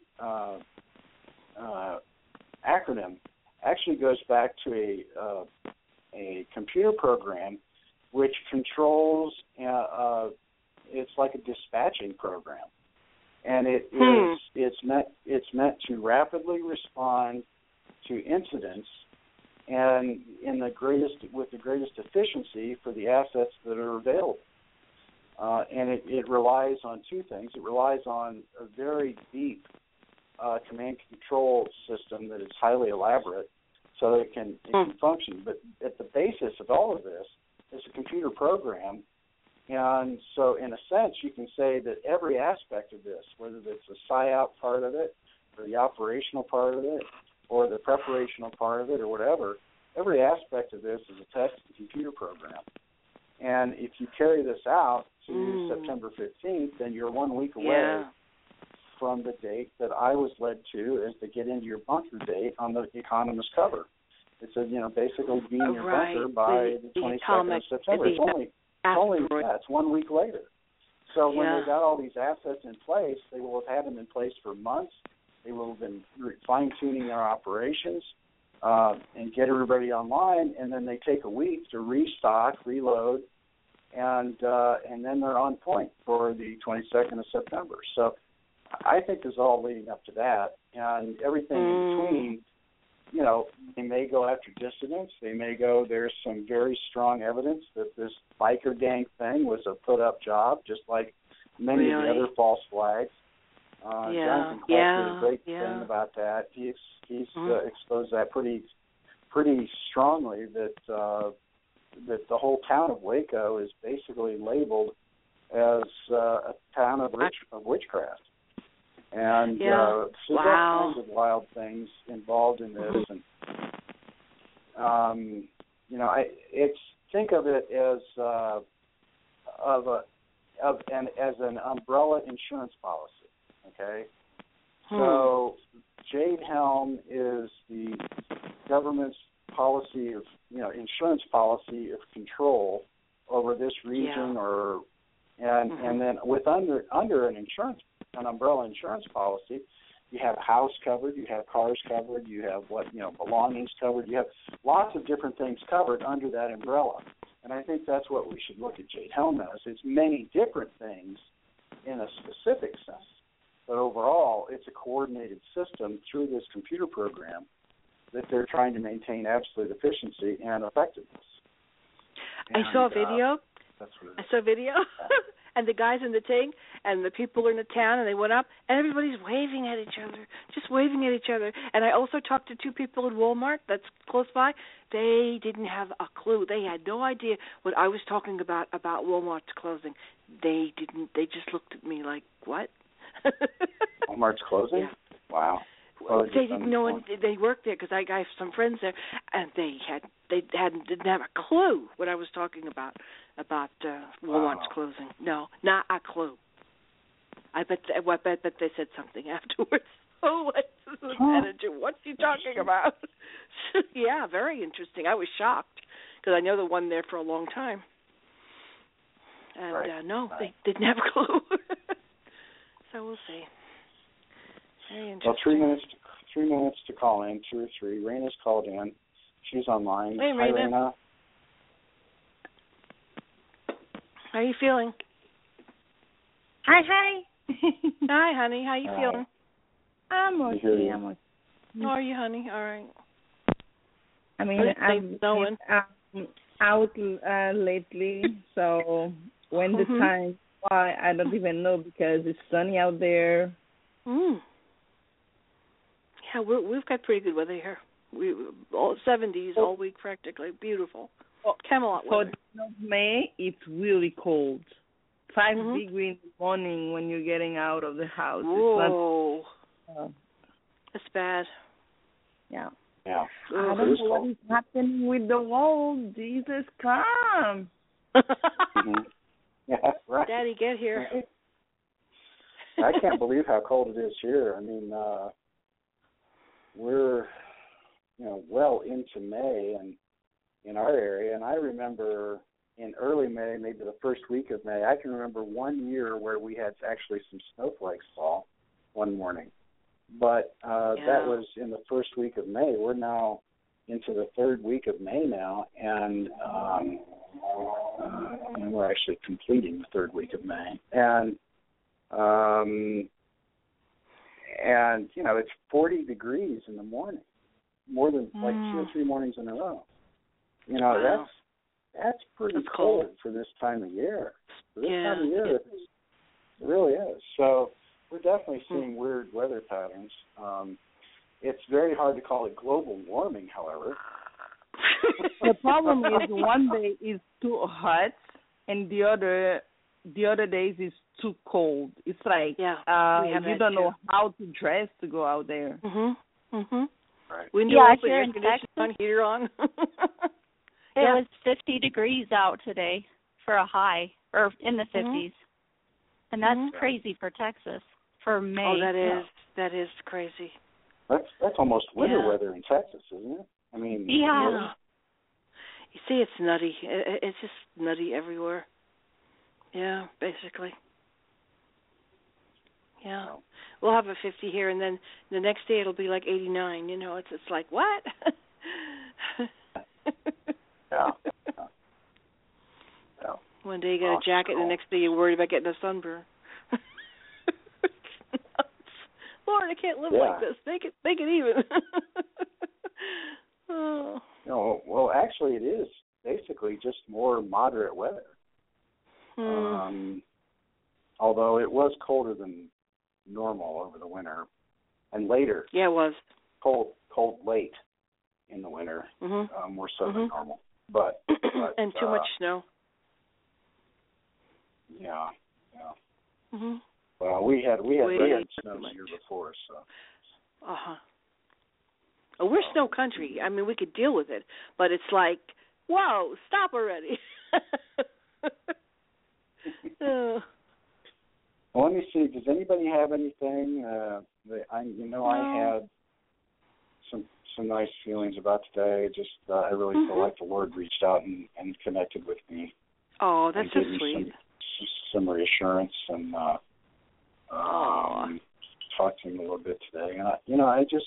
acronym, actually goes back to a computer program which controls. It's like a dispatching program, and it's meant to rapidly respond to incidents and with the greatest efficiency for the assets that are available. And it relies on two things. It relies on a very deep command control system that is highly elaborate, so it can function. But at the basis of all of this is a computer program. And so in a sense, you can say that every aspect of this, whether it's the PSYOP part of it, or the operational part of it, or the preparational part of it, or whatever, every aspect of this is attached to the computer program. And if you carry this out to September 15th, then you're 1 week away from the date that I was led to as the get into your bunker date on the Economist cover. It says, basically be in your bunker by the 22nd of September. It's 1 week later. So when they got all these assets in place, they will have had them in place for months. They will have been fine-tuning their operations and get everybody online, and then they take a week to restock, reload, and then they're on point for the 22nd of September. So I think it's all leading up to that, and everything in between they may go after dissidents. They may go, there's some very strong evidence that this biker gang thing was a put-up job, just like many of the other false flags. Jonathan Clark did a great thing about that. He's exposed that pretty strongly, that the whole town of Waco is basically labeled as a town of witchcraft. And so there's all kinds of wild things involved in this. And think of it as as an umbrella insurance policy. Okay, so Jade Helm is the government's policy of insurance policy of control over this region, and then with under an umbrella insurance policy, you have house covered, you have cars covered, you have belongings covered, you have lots of different things covered under that umbrella. And I think that's what we should look at Jade Helm as. It's many different things in a specific sense, but overall it's a coordinated system through this computer program that they're trying to maintain absolute efficiency and effectiveness. And, I saw a video. That's what it is. I saw a video. And the guys in the tank and the people in the town, and they went up, and everybody's waving at each other, just waving at each other. And I also talked to two people at Walmart that's close by. They didn't have a clue. They had no idea what I was talking about Walmart's closing. They didn't. They just looked at me like, what? Walmart's closing? Yeah. Wow. They didn't know they worked there, because I have some friends there, and they didn't have a clue what I was talking about Walmart's closing. No, not a clue. I bet they said something afterwards. Oh, what's the manager? What's he talking about? Yeah, very interesting. I was shocked because I know the one there for a long time, and they didn't have a clue. So we'll see. Very interesting. Well, 3 minutes to call in, 2 or 3. Raina's called in. She's online. Hey, Hi, Raina. How are you feeling? Hi. Hi, honey. How are you feeling? I'm okay. How are you, honey? All right. I mean, I've been out lately, so when the time flies, I don't even know, because it's sunny out there. Yeah, we've got pretty good weather here. We all 70s all week practically. Beautiful. Camelot weather. For May, it's really cold. 5 degrees in the morning when you're getting out of the house. Whoa. That's bad. Yeah. Yeah. I don't know what is happening with the world. Jesus, come. Yeah, right. Daddy, get here. I can't believe how cold it is here. I mean, we're well into May and in our area, and I remember in early May, maybe the first week of May, I can remember one year where we had actually some snowflakes fall one morning. But that was in the first week of May. We're now into the third week of May now, and we're actually completing the third week of May. And it's 40 degrees in the morning, more than like 2 or 3 mornings in a row. That's pretty cold for this time of year. For this time of year, it really is. So we're definitely seeing weird weather patterns. It's very hard to call it global warming, however. The problem is one day is too hot, and the other days is too cold. It's like you don't know how to dress to go out there. Right. Window open, air conditioner on, heater on. It was 50 degrees out today for a high, or in the 50s. And that's crazy for Texas for May. Oh, that is crazy. That's almost winter weather in Texas, isn't it? I mean, You see, it's nutty. It's just nutty everywhere. Yeah, basically. Yeah. We'll have a 50 here, and then the next day it'll be like 89. It's like, what? One day you get a jacket, and the next day you're worried about getting a sunburn. Lord, I can't live like this. Make it even. Oh. No, well, actually, it is basically just more moderate weather. Although it was colder than normal over the winter, and later. Yeah, it was cold late in the winter, more so than normal. But and too much snow. Yeah. Well, we had snow the year before, so. Oh, we're snow country. I mean, we could deal with it, but it's like, whoa, stop already. Well, let me see. Does anybody have anything? I had some nice feelings about today. Just I really feel like the Lord reached out and connected with me. Oh, that's so sweet. Some reassurance and talked to him a little bit today. And I just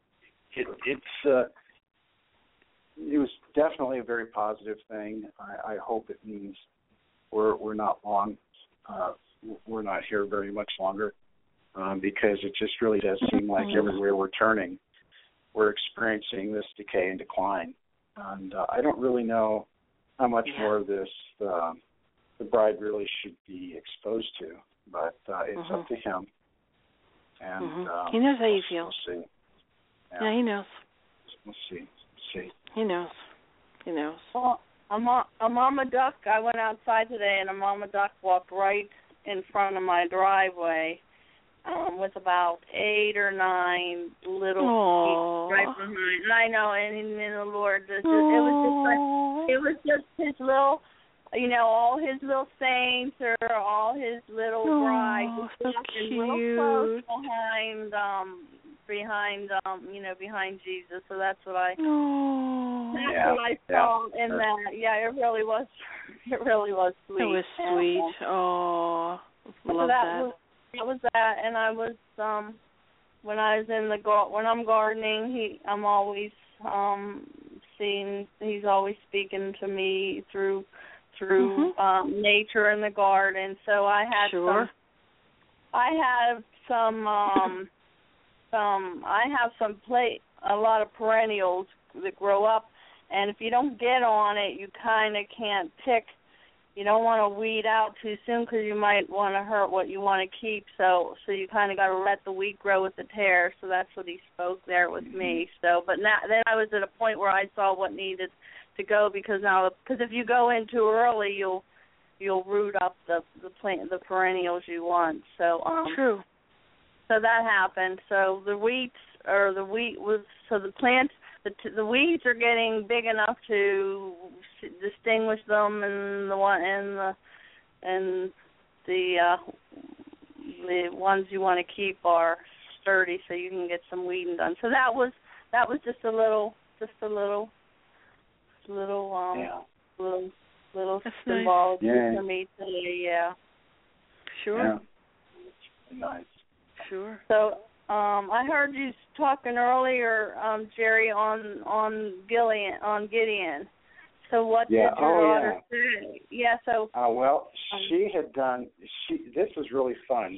it was definitely a very positive thing. I hope it means we're not long. We're not here very much longer because it just really does seem like everywhere we're turning, we're experiencing this decay and decline. And I don't really know how much more of this the bride really should be exposed to, but it's up to him. And he knows how you feel. We'll see. Yeah, he knows. We'll see. He knows. Well, a mama duck. I went outside today, and a mama duck walked right in front of my driveway with about 8 or 9 little feet right behind. And I know, and the Lord, it was just his little, all his little saints or all his little brides, so real close behind Jesus. So that's what I. That's what I saw in that. Yeah, it really was. It really was sweet. It was sweet. Oh, love that. That was that, and I was when I was when I'm gardening, I'm always seeing. He's always speaking to me through nature in the garden. So I had a lot of perennials that grow up, and if you don't get on it, you kind of can't pick. You don't want to weed out too soon because you might want to hurt what you want to keep. So you kind of got to let the wheat grow with the tares. So that's what he spoke there with me. So, but now then I was at a point where I saw what needed to go because if you go in too early, you'll root up the perennials you want. So true. So that happened. So the wheat was the plants. The weeds are getting big enough to distinguish them, and the ones you want to keep are sturdy, so you can get some weeding done. So that was just a little symbolic for me today. Yeah. Sure. Yeah. Nice. Sure. So. I heard you talking earlier, Jerry, on Gideon. So what did your daughter say? Yeah. So. Well, she had done. This was really fun.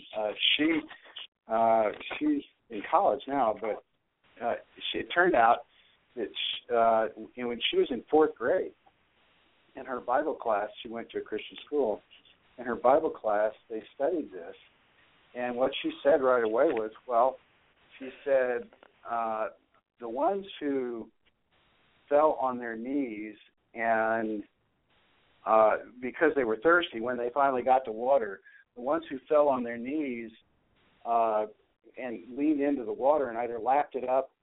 She's in college now, but it turned out that when she was in 4th grade, in her Bible class, she went to a Christian school. In her Bible class, they studied this. And what she said right away was, she said, the ones who fell on their knees and because they were thirsty, when they finally got to water, the ones who fell on their knees and leaned into the water and either lapped it up,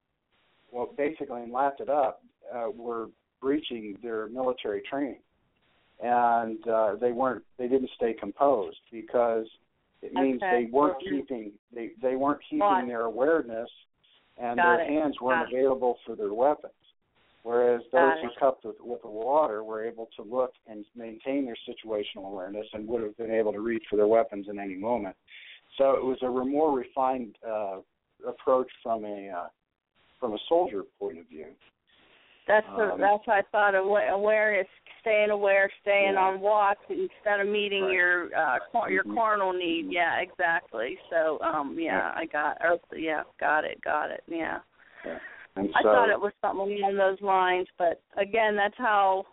were breaching their military training. And they didn't stay composed because it means they weren't keeping their awareness, and their hands weren't available for their weapons. Whereas those who cupped with the water were able to look and maintain their situational awareness and would have been able to reach for their weapons in any moment. So it was a more refined approach from a soldier point of view. That's what I thought. Awareness, staying aware, staying on watch instead of meeting your carnal need. Yeah, exactly. So I got it. Yeah. And I thought it was something along those lines, but again, that's how,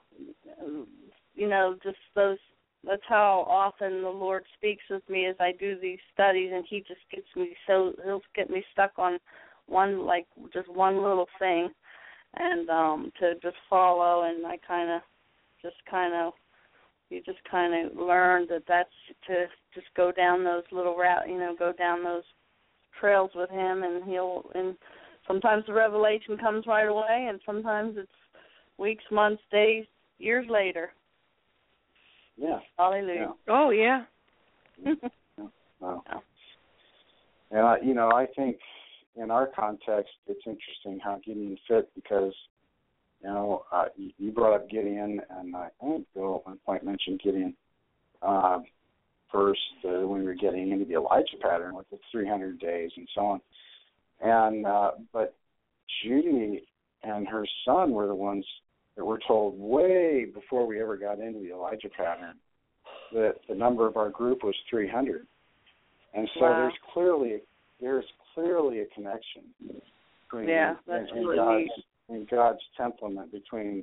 that's how often the Lord speaks with me as I do these studies, and He just gets me He'll get me stuck on just one little thing, and to just follow, and you just kind of learn that's to just go down those little go down those trails with Him, and sometimes the revelation comes right away, and sometimes it's weeks, months, days, years later. Yeah. Hallelujah. Yeah. Oh, yeah. Wow. And, I think in our context, it's interesting how Gideon fit because, you brought up Gideon, and I think Bill at one point mentioned Gideon first when we were getting into the Elijah pattern with the 300 days and so on. And but Judy and her son were the ones that were told way before we ever got into the Elijah pattern that the number of our group was 300. And so wow. there's clearly a connection between in God's temperament between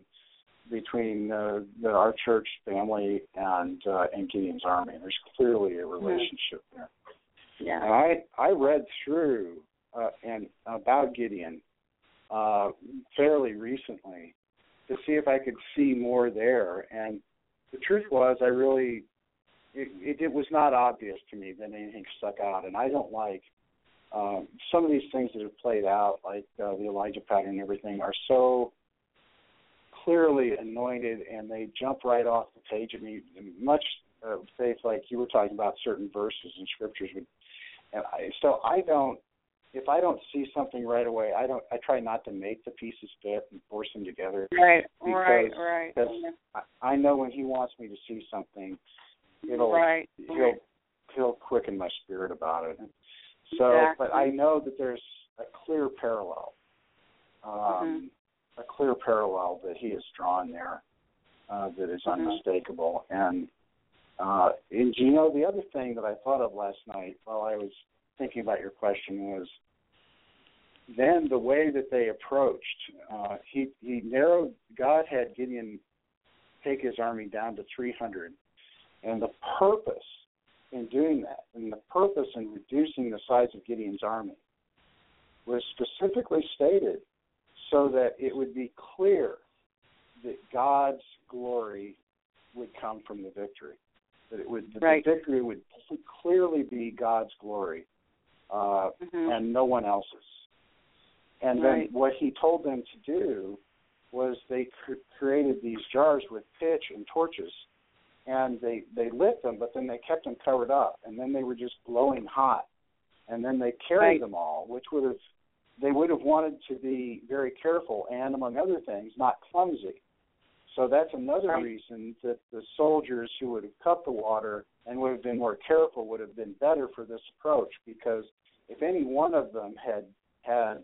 our church family and Gideon's army. There's clearly a relationship there. Yeah. And I read through and about Gideon fairly recently to see if I could see more there. And the truth was, it was not obvious to me that anything stuck out. And I don't like some of these things that have played out, like the Elijah pattern and everything, are so clearly anointed, and they jump right off the page at me. Much faith, like you were talking about, certain verses and scriptures. If I don't see something right away, I try not to make the pieces fit and force them together. Right. Because I know when He wants me to see something, he'll quicken my spirit about it. So, exactly. But I know that there's a clear parallel, that He has drawn there that is unmistakable. And the other thing that I thought of last night while I was thinking about your question was then the way that they approached. He narrowed. God had Gideon take his army down to 300, and the purpose in doing that, and the purpose in reducing the size of Gideon's army, was specifically stated so that it would be clear that God's glory would come from the victory. That the victory would clearly be God's glory, and no one else's. And then what He told them to do was they created these jars with pitch and torches, and they lit them, but then they kept them covered up, and then they were just glowing hot, and then they carried them all, they would have wanted to be very careful and, among other things, not clumsy. So that's another reason that the soldiers who would have cut the water and would have been more careful would have been better for this approach, because if any one of them had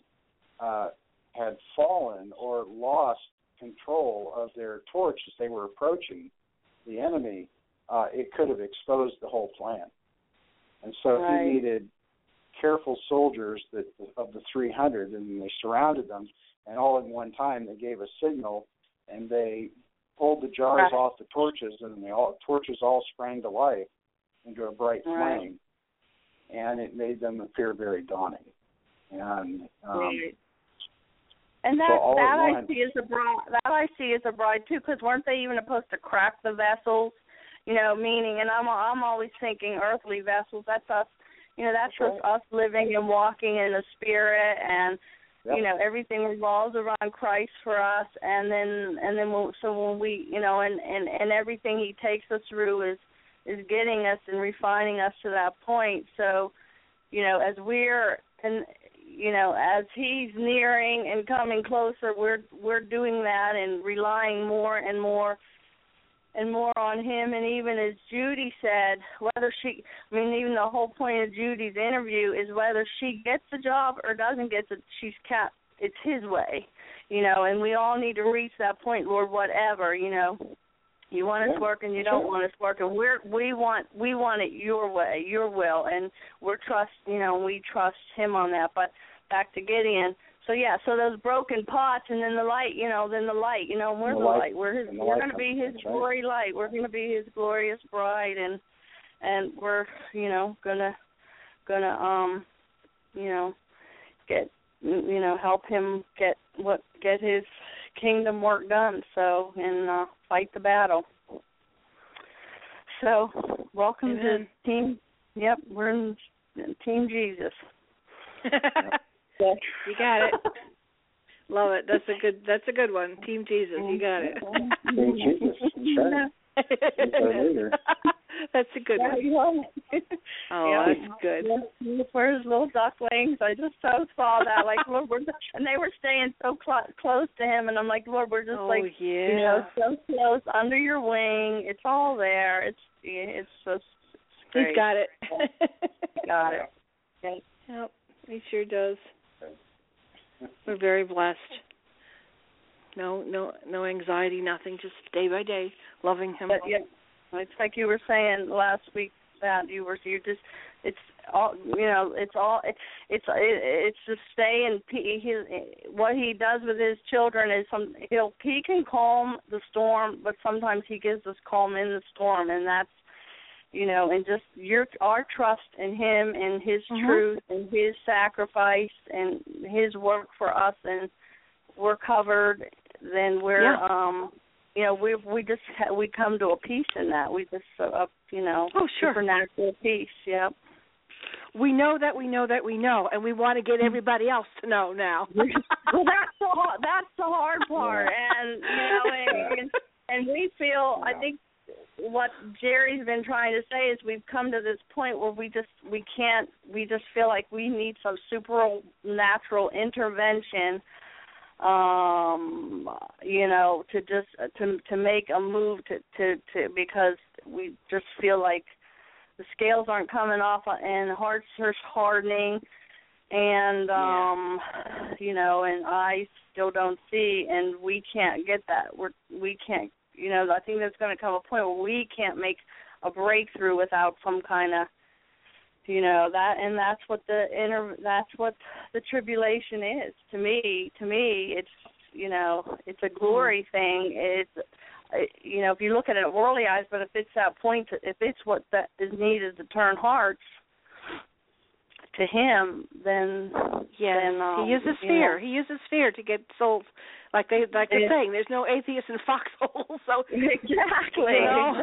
fallen or lost control of their torch as they were approaching the enemy, it could have exposed the whole plan. And so He needed careful soldiers of the 300, and they surrounded them, and all at one time they gave a signal, and they pulled the jars off the torches, and torches all sprang to life into a bright flame, and it made them appear very daunting. And and I see as a bride too, because weren't they even supposed to crack the vessels? Meaning, and I'm always thinking earthly vessels. That's us. That's just us living and walking in the Spirit, and everything revolves around Christ for us. And then when we, and everything He takes us through is getting us and refining us to that point. So, as we're as He's nearing and coming closer, we're doing that and relying more and more on Him. And even as Judy said, even the whole point of Judy's interview is whether she gets the job or doesn't get it, it's His way, and we all need to reach that point, Lord, whatever, you want us working, you don't want us working. We want it Your way, Your will, and we trust Him on that. But back to Gideon, so those broken pots, and then the light, then the light, we're the light. We're going to be His glory light. We're going to be His glorious bride, and we're, gonna get, help Him get His kingdom work done. So, and fight the battle. So, welcome Amen. to Team. Yep, we're in Team Jesus. You got it. Love it. That's a good one. Team Jesus. You got it. Team Jesus. That's right. That's a good one. Oh, yeah. That's good. For His little ducklings, I just so saw that. Like, Lord, and they were staying so close to Him, and I'm like, Lord, we're just so close under Your wing. It's all there. It's just great. He's got it. Got it. Okay. Yep, He sure does. We're very blessed. No anxiety, nothing. Just day by day, loving Him. But, yeah, it's like you were saying last week that you're just. It's all it's to stay in what He does with His children is He can calm the storm, but sometimes He gives us calm in the storm, and that's and just our trust in Him and His truth and His sacrifice and His work for us, and we're covered. Then we're we come to a peace in that. We just supernatural peace. Yep. We know that, and we want to get everybody else to know now. Well, that's the hard part, and we feel. I think what Jerry's been trying to say is we've come to this point where we just feel like we need some supernatural intervention, to make a move to because we just feel like the scales aren't coming off and hearts are hardening, and and I still don't see, and we can't get that. We can't. I think there's going to come a point where we can't make a breakthrough without some kind of, that, and that's what the tribulation is. To me, it's, it's a glory thing. It's, if you look at it at worldly eyes, but if it's that point, if it's what that is needed to turn hearts to Him, then He uses fear. He uses fear to get souls. Like they're saying, there's no atheists in foxholes. So exactly.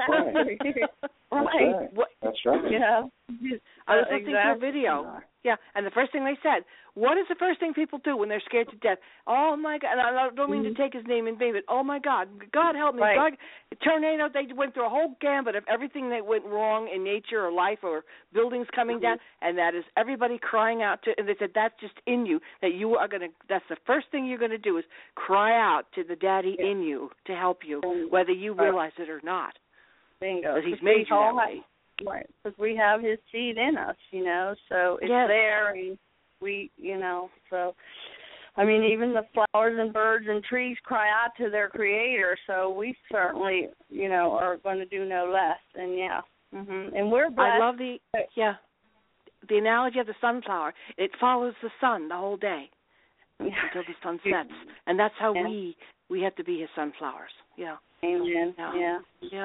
Right. That's right. Yeah. I was listening to a video. Yeah, and the first thing they said, what is the first thing people do when they're scared to death? Oh, my God. And I don't mean to take His name in vain, but oh, my God. God help me. Right. God, tornado, they went through a whole gambit of everything that went wrong in nature or life or buildings coming down, and that is everybody crying out to, and they said that's just in you, that you are going to, that's the first thing you're going to do is cry out to the Daddy in you to help you, whether you realize it or not. Bingo. Because He's made you that way. Right, because we have His seed in us, so it's there, and we, so, I mean, even the flowers and birds and trees cry out to their Creator, so we certainly, are going to do no less, and and we're blessed. I love the analogy of the sunflower. It follows the sun the whole day until the sun sets, and that's how we have to be His sunflowers. Yeah. Amen. Yeah.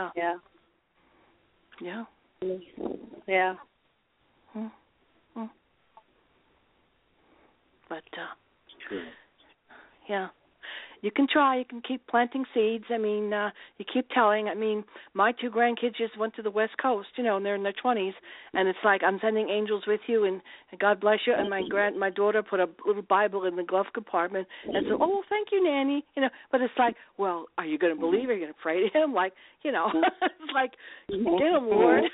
Yeah. But you can try. You can keep planting seeds. I mean, you keep telling. I mean, my two grandkids just went to the West Coast, and they're in their 20s, and it's like I'm sending angels with you, and God bless you. And my daughter put a little Bible in the glove compartment and said, "Oh, thank you, Nanny." But it's like, well, are you going to believe? Are you going to pray to Him? Like, it's like, get Him, Lord.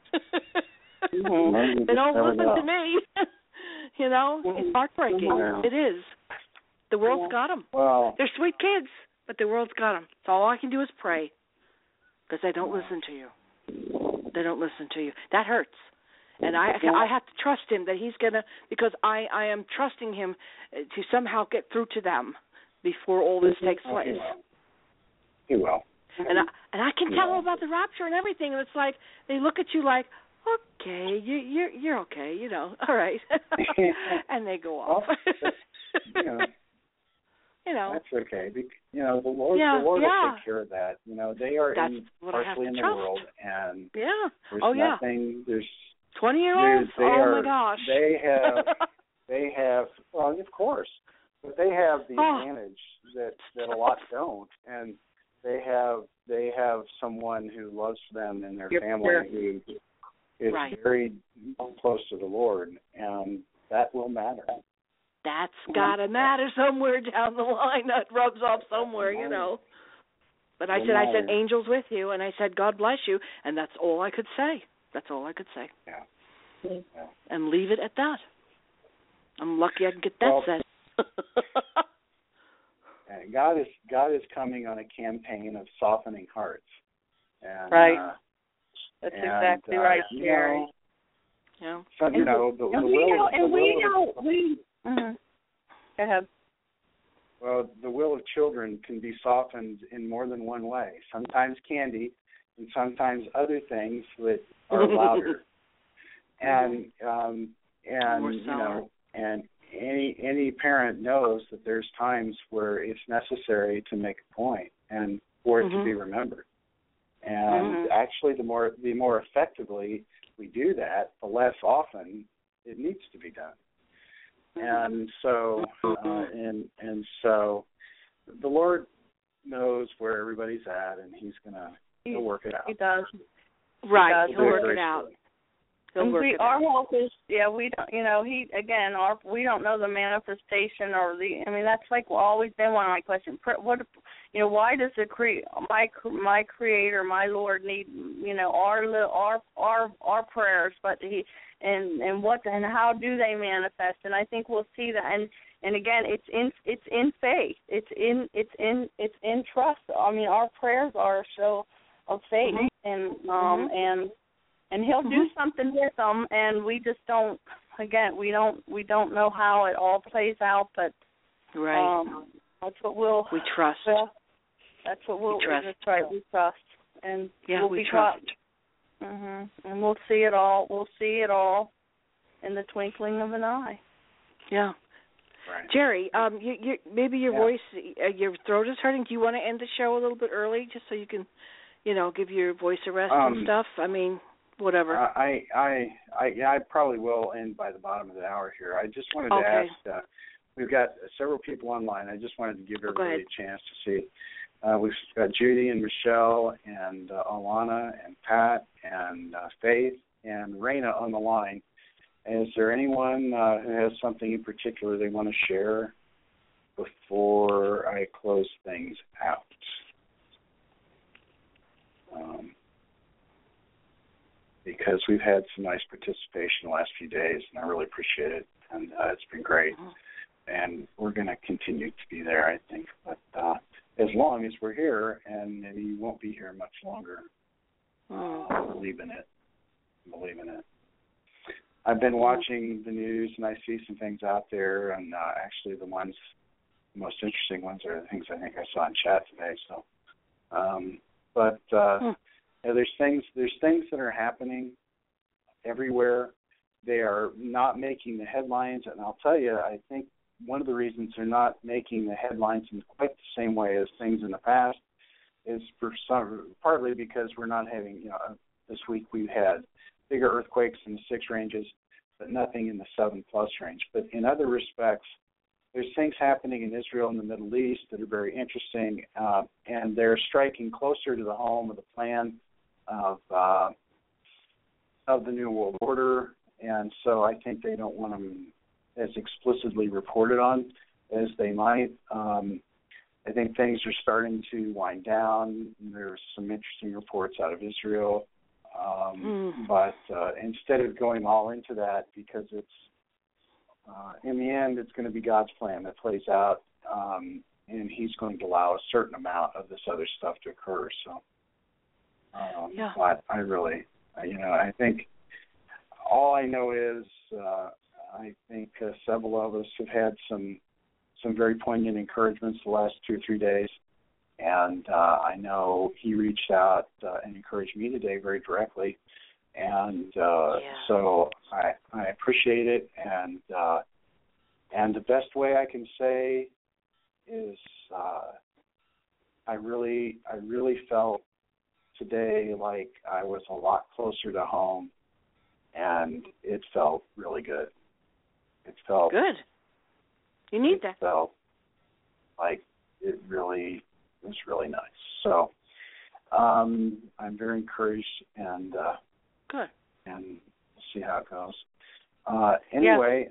They don't listen to me. It's heartbreaking. It is. The world's got them. Well, they're sweet kids, but the world's got them. So all I can do is pray, because they don't listen to you. They don't listen to you. That hurts. And I have to trust Him that He's going to, because I am trusting Him to somehow get through to them before all this takes place. He will. And I can tell them about the rapture and everything, and it's like they look at you like, okay, you're okay, all right, and they go off. That's okay. The Lord will take care of that. They are partially in the world, and there's nothing. There's 20-year-olds. Oh my gosh. They have. Well, of course, but they have the advantage that a lot don't, and they have someone who loves them and their family who is very close to the Lord, and that will matter. That's got to matter somewhere down the line. That rubs off somewhere, But I said, angels with you, and I said, God bless you, and that's all I could say. Yeah. And leave it at that. I'm lucky I can get that said. God is coming on a campaign of softening hearts. And, That's exactly right, Jerry. Yeah. So, Go ahead. Well, the will of children can be softened in more than one way. Sometimes candy, and sometimes other things that are louder. And and any parent knows that there's times where it's necessary to make a point and for it to be remembered. And actually, the more effectively we do that, the less often it needs to be done. And so, so, the Lord knows where everybody's at, and He'll work it out. He does. Right, He'll work it out. Our hope is, we don't, we don't know the manifestation or that's always been one of my questions. Why does my Creator, my Lord, need, our prayers, but and how do they manifest? And I think we'll see that. And again, it's in faith. It's in trust. Our prayers are a show of faith, and He'll do something with them, and we just don't. Again, we don't know how it all plays out, but that's what we trust. That's what we trust. That's right. We trust, and we trust. And we'll see it all. We'll see it all in the twinkling of an eye. Yeah. Right. Jerry, you maybe your voice, your throat is hurting. Do you want to end the show a little bit early, just so you can, give your voice a rest and stuff? Whatever. I probably will end by the bottom of the hour here. I just wanted to ask. We've got several people online. I just wanted to give everybody a chance to see. We've got Judy and Michelle and Alana and Pat and Faith and Raina on the line. Is there anyone who has something in particular they want to share before I close things out? Because we've had some nice participation the last few days, and I really appreciate it, and it's been great. And we're going to continue to be there, I think. But as long as we're here, and maybe you won't be here much longer, I believe in it. I've been watching the news, and I see some things out there, and actually the most interesting ones are the things I think I saw in chat today. So, there's things that are happening everywhere. They are not making the headlines, and I'll tell you, I think one of the reasons they're not making the headlines in quite the same way as things in the past is partly because we're not having, this week we've had bigger earthquakes in the 6 ranges, but nothing in the 7+ range. But in other respects, there's things happening in Israel and the Middle East that are very interesting, and they're striking closer to the home of the plan of the New World Order, and so I think they don't want them as explicitly reported on as they might. I think things are starting to wind down. There's some interesting reports out of Israel, but instead of going all into that, because it's in the end, it's going to be God's plan that plays out, and He's going to allow a certain amount of this other stuff to occur. So, but I really, I think all I know is I think several of us have had some very poignant encouragements the last 2 or 3 days, and I know he reached out and encouraged me today very directly, and so I appreciate it, and And the best way I can say is I really felt today like I was a lot closer to home, and it felt really good. It felt good. You need that. It felt like it was really nice. So I'm very encouraged, and good. And we'll see how it goes. Anyway,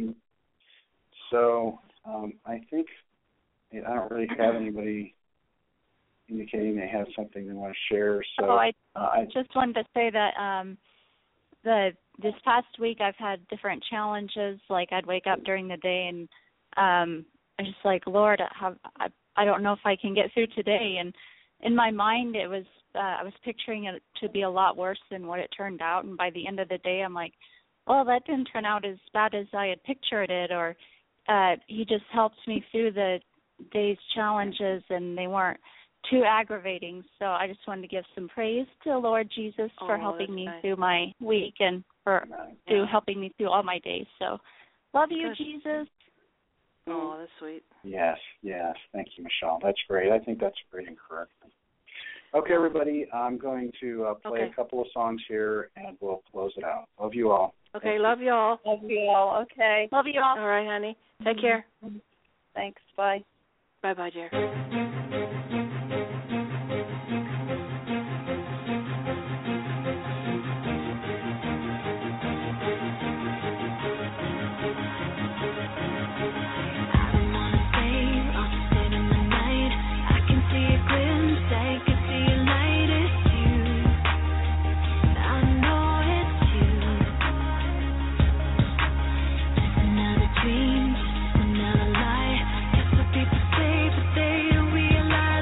so I think I don't really have anybody indicating they have something they want to share. So I just wanted to say that this past week I've had different challenges. Like I'd wake up during the day and I'm just like, Lord, I don't know if I can get through today. And in my mind, it was I was picturing it to be a lot worse than what it turned out. And by the end of the day, I'm like, well, that didn't turn out as bad as I had pictured it. Or he just helped me through the day's challenges, and they weren't too aggravating. So I just wanted to give some praise to the Lord Jesus for helping me through my week and for helping me through all my days. So love you, Jesus. Oh, that's sweet. Yes. Thank you, Michelle. That's great. I think that's great encouragement. Okay, everybody, I'm going to play a couple of songs here, and we'll close it out. Love you all. Okay, love you all. Love you all. Okay. Love you all. All right, honey. Take care. Thanks. Bye. Bye-bye, dear. Dreams, another lie. That's what people say, but they don't realize.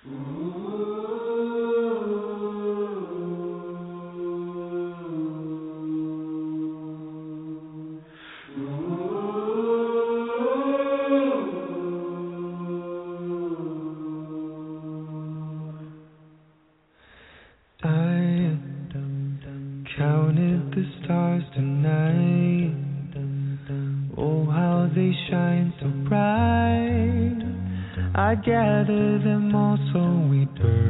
Counted the stars tonight. Oh, how they shine so bright. I gather them all so we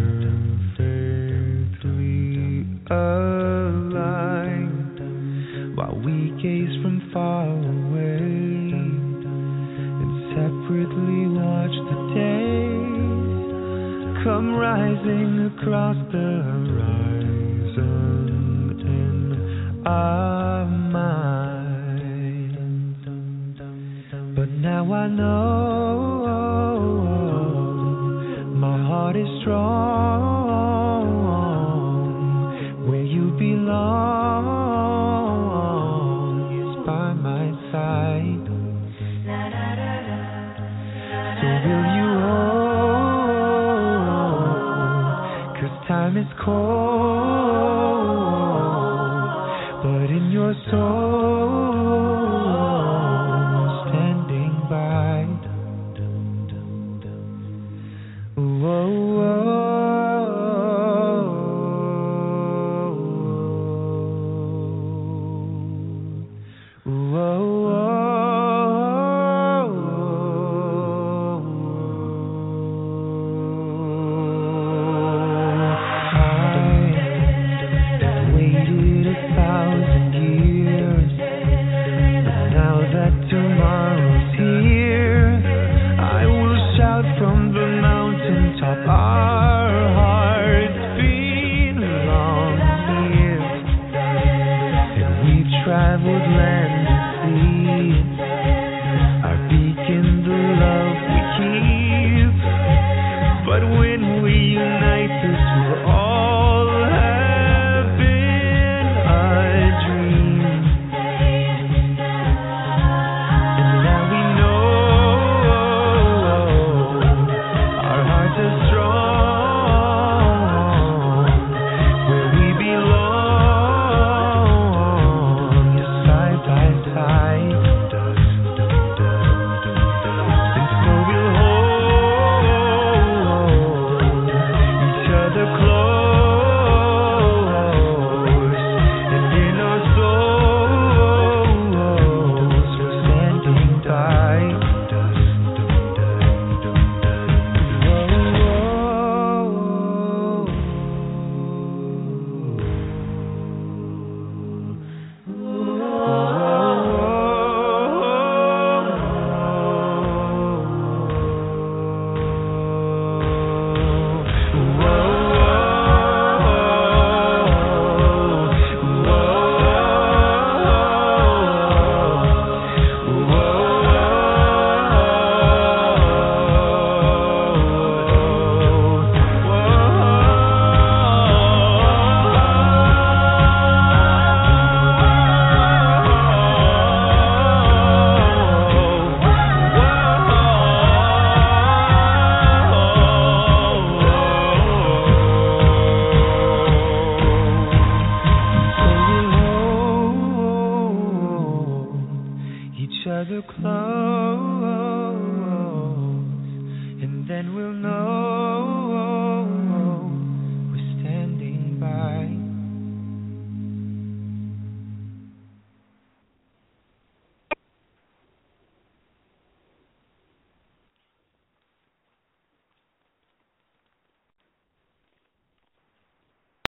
perfectly aligned. While we gaze from far away and separately watch the day come rising across the horizon in our mind. But now I know my heart is strong. Where you belong is by my side. So will you hold? 'Cause time is cold, but in your soul, standing by. Other close, and then we'll know.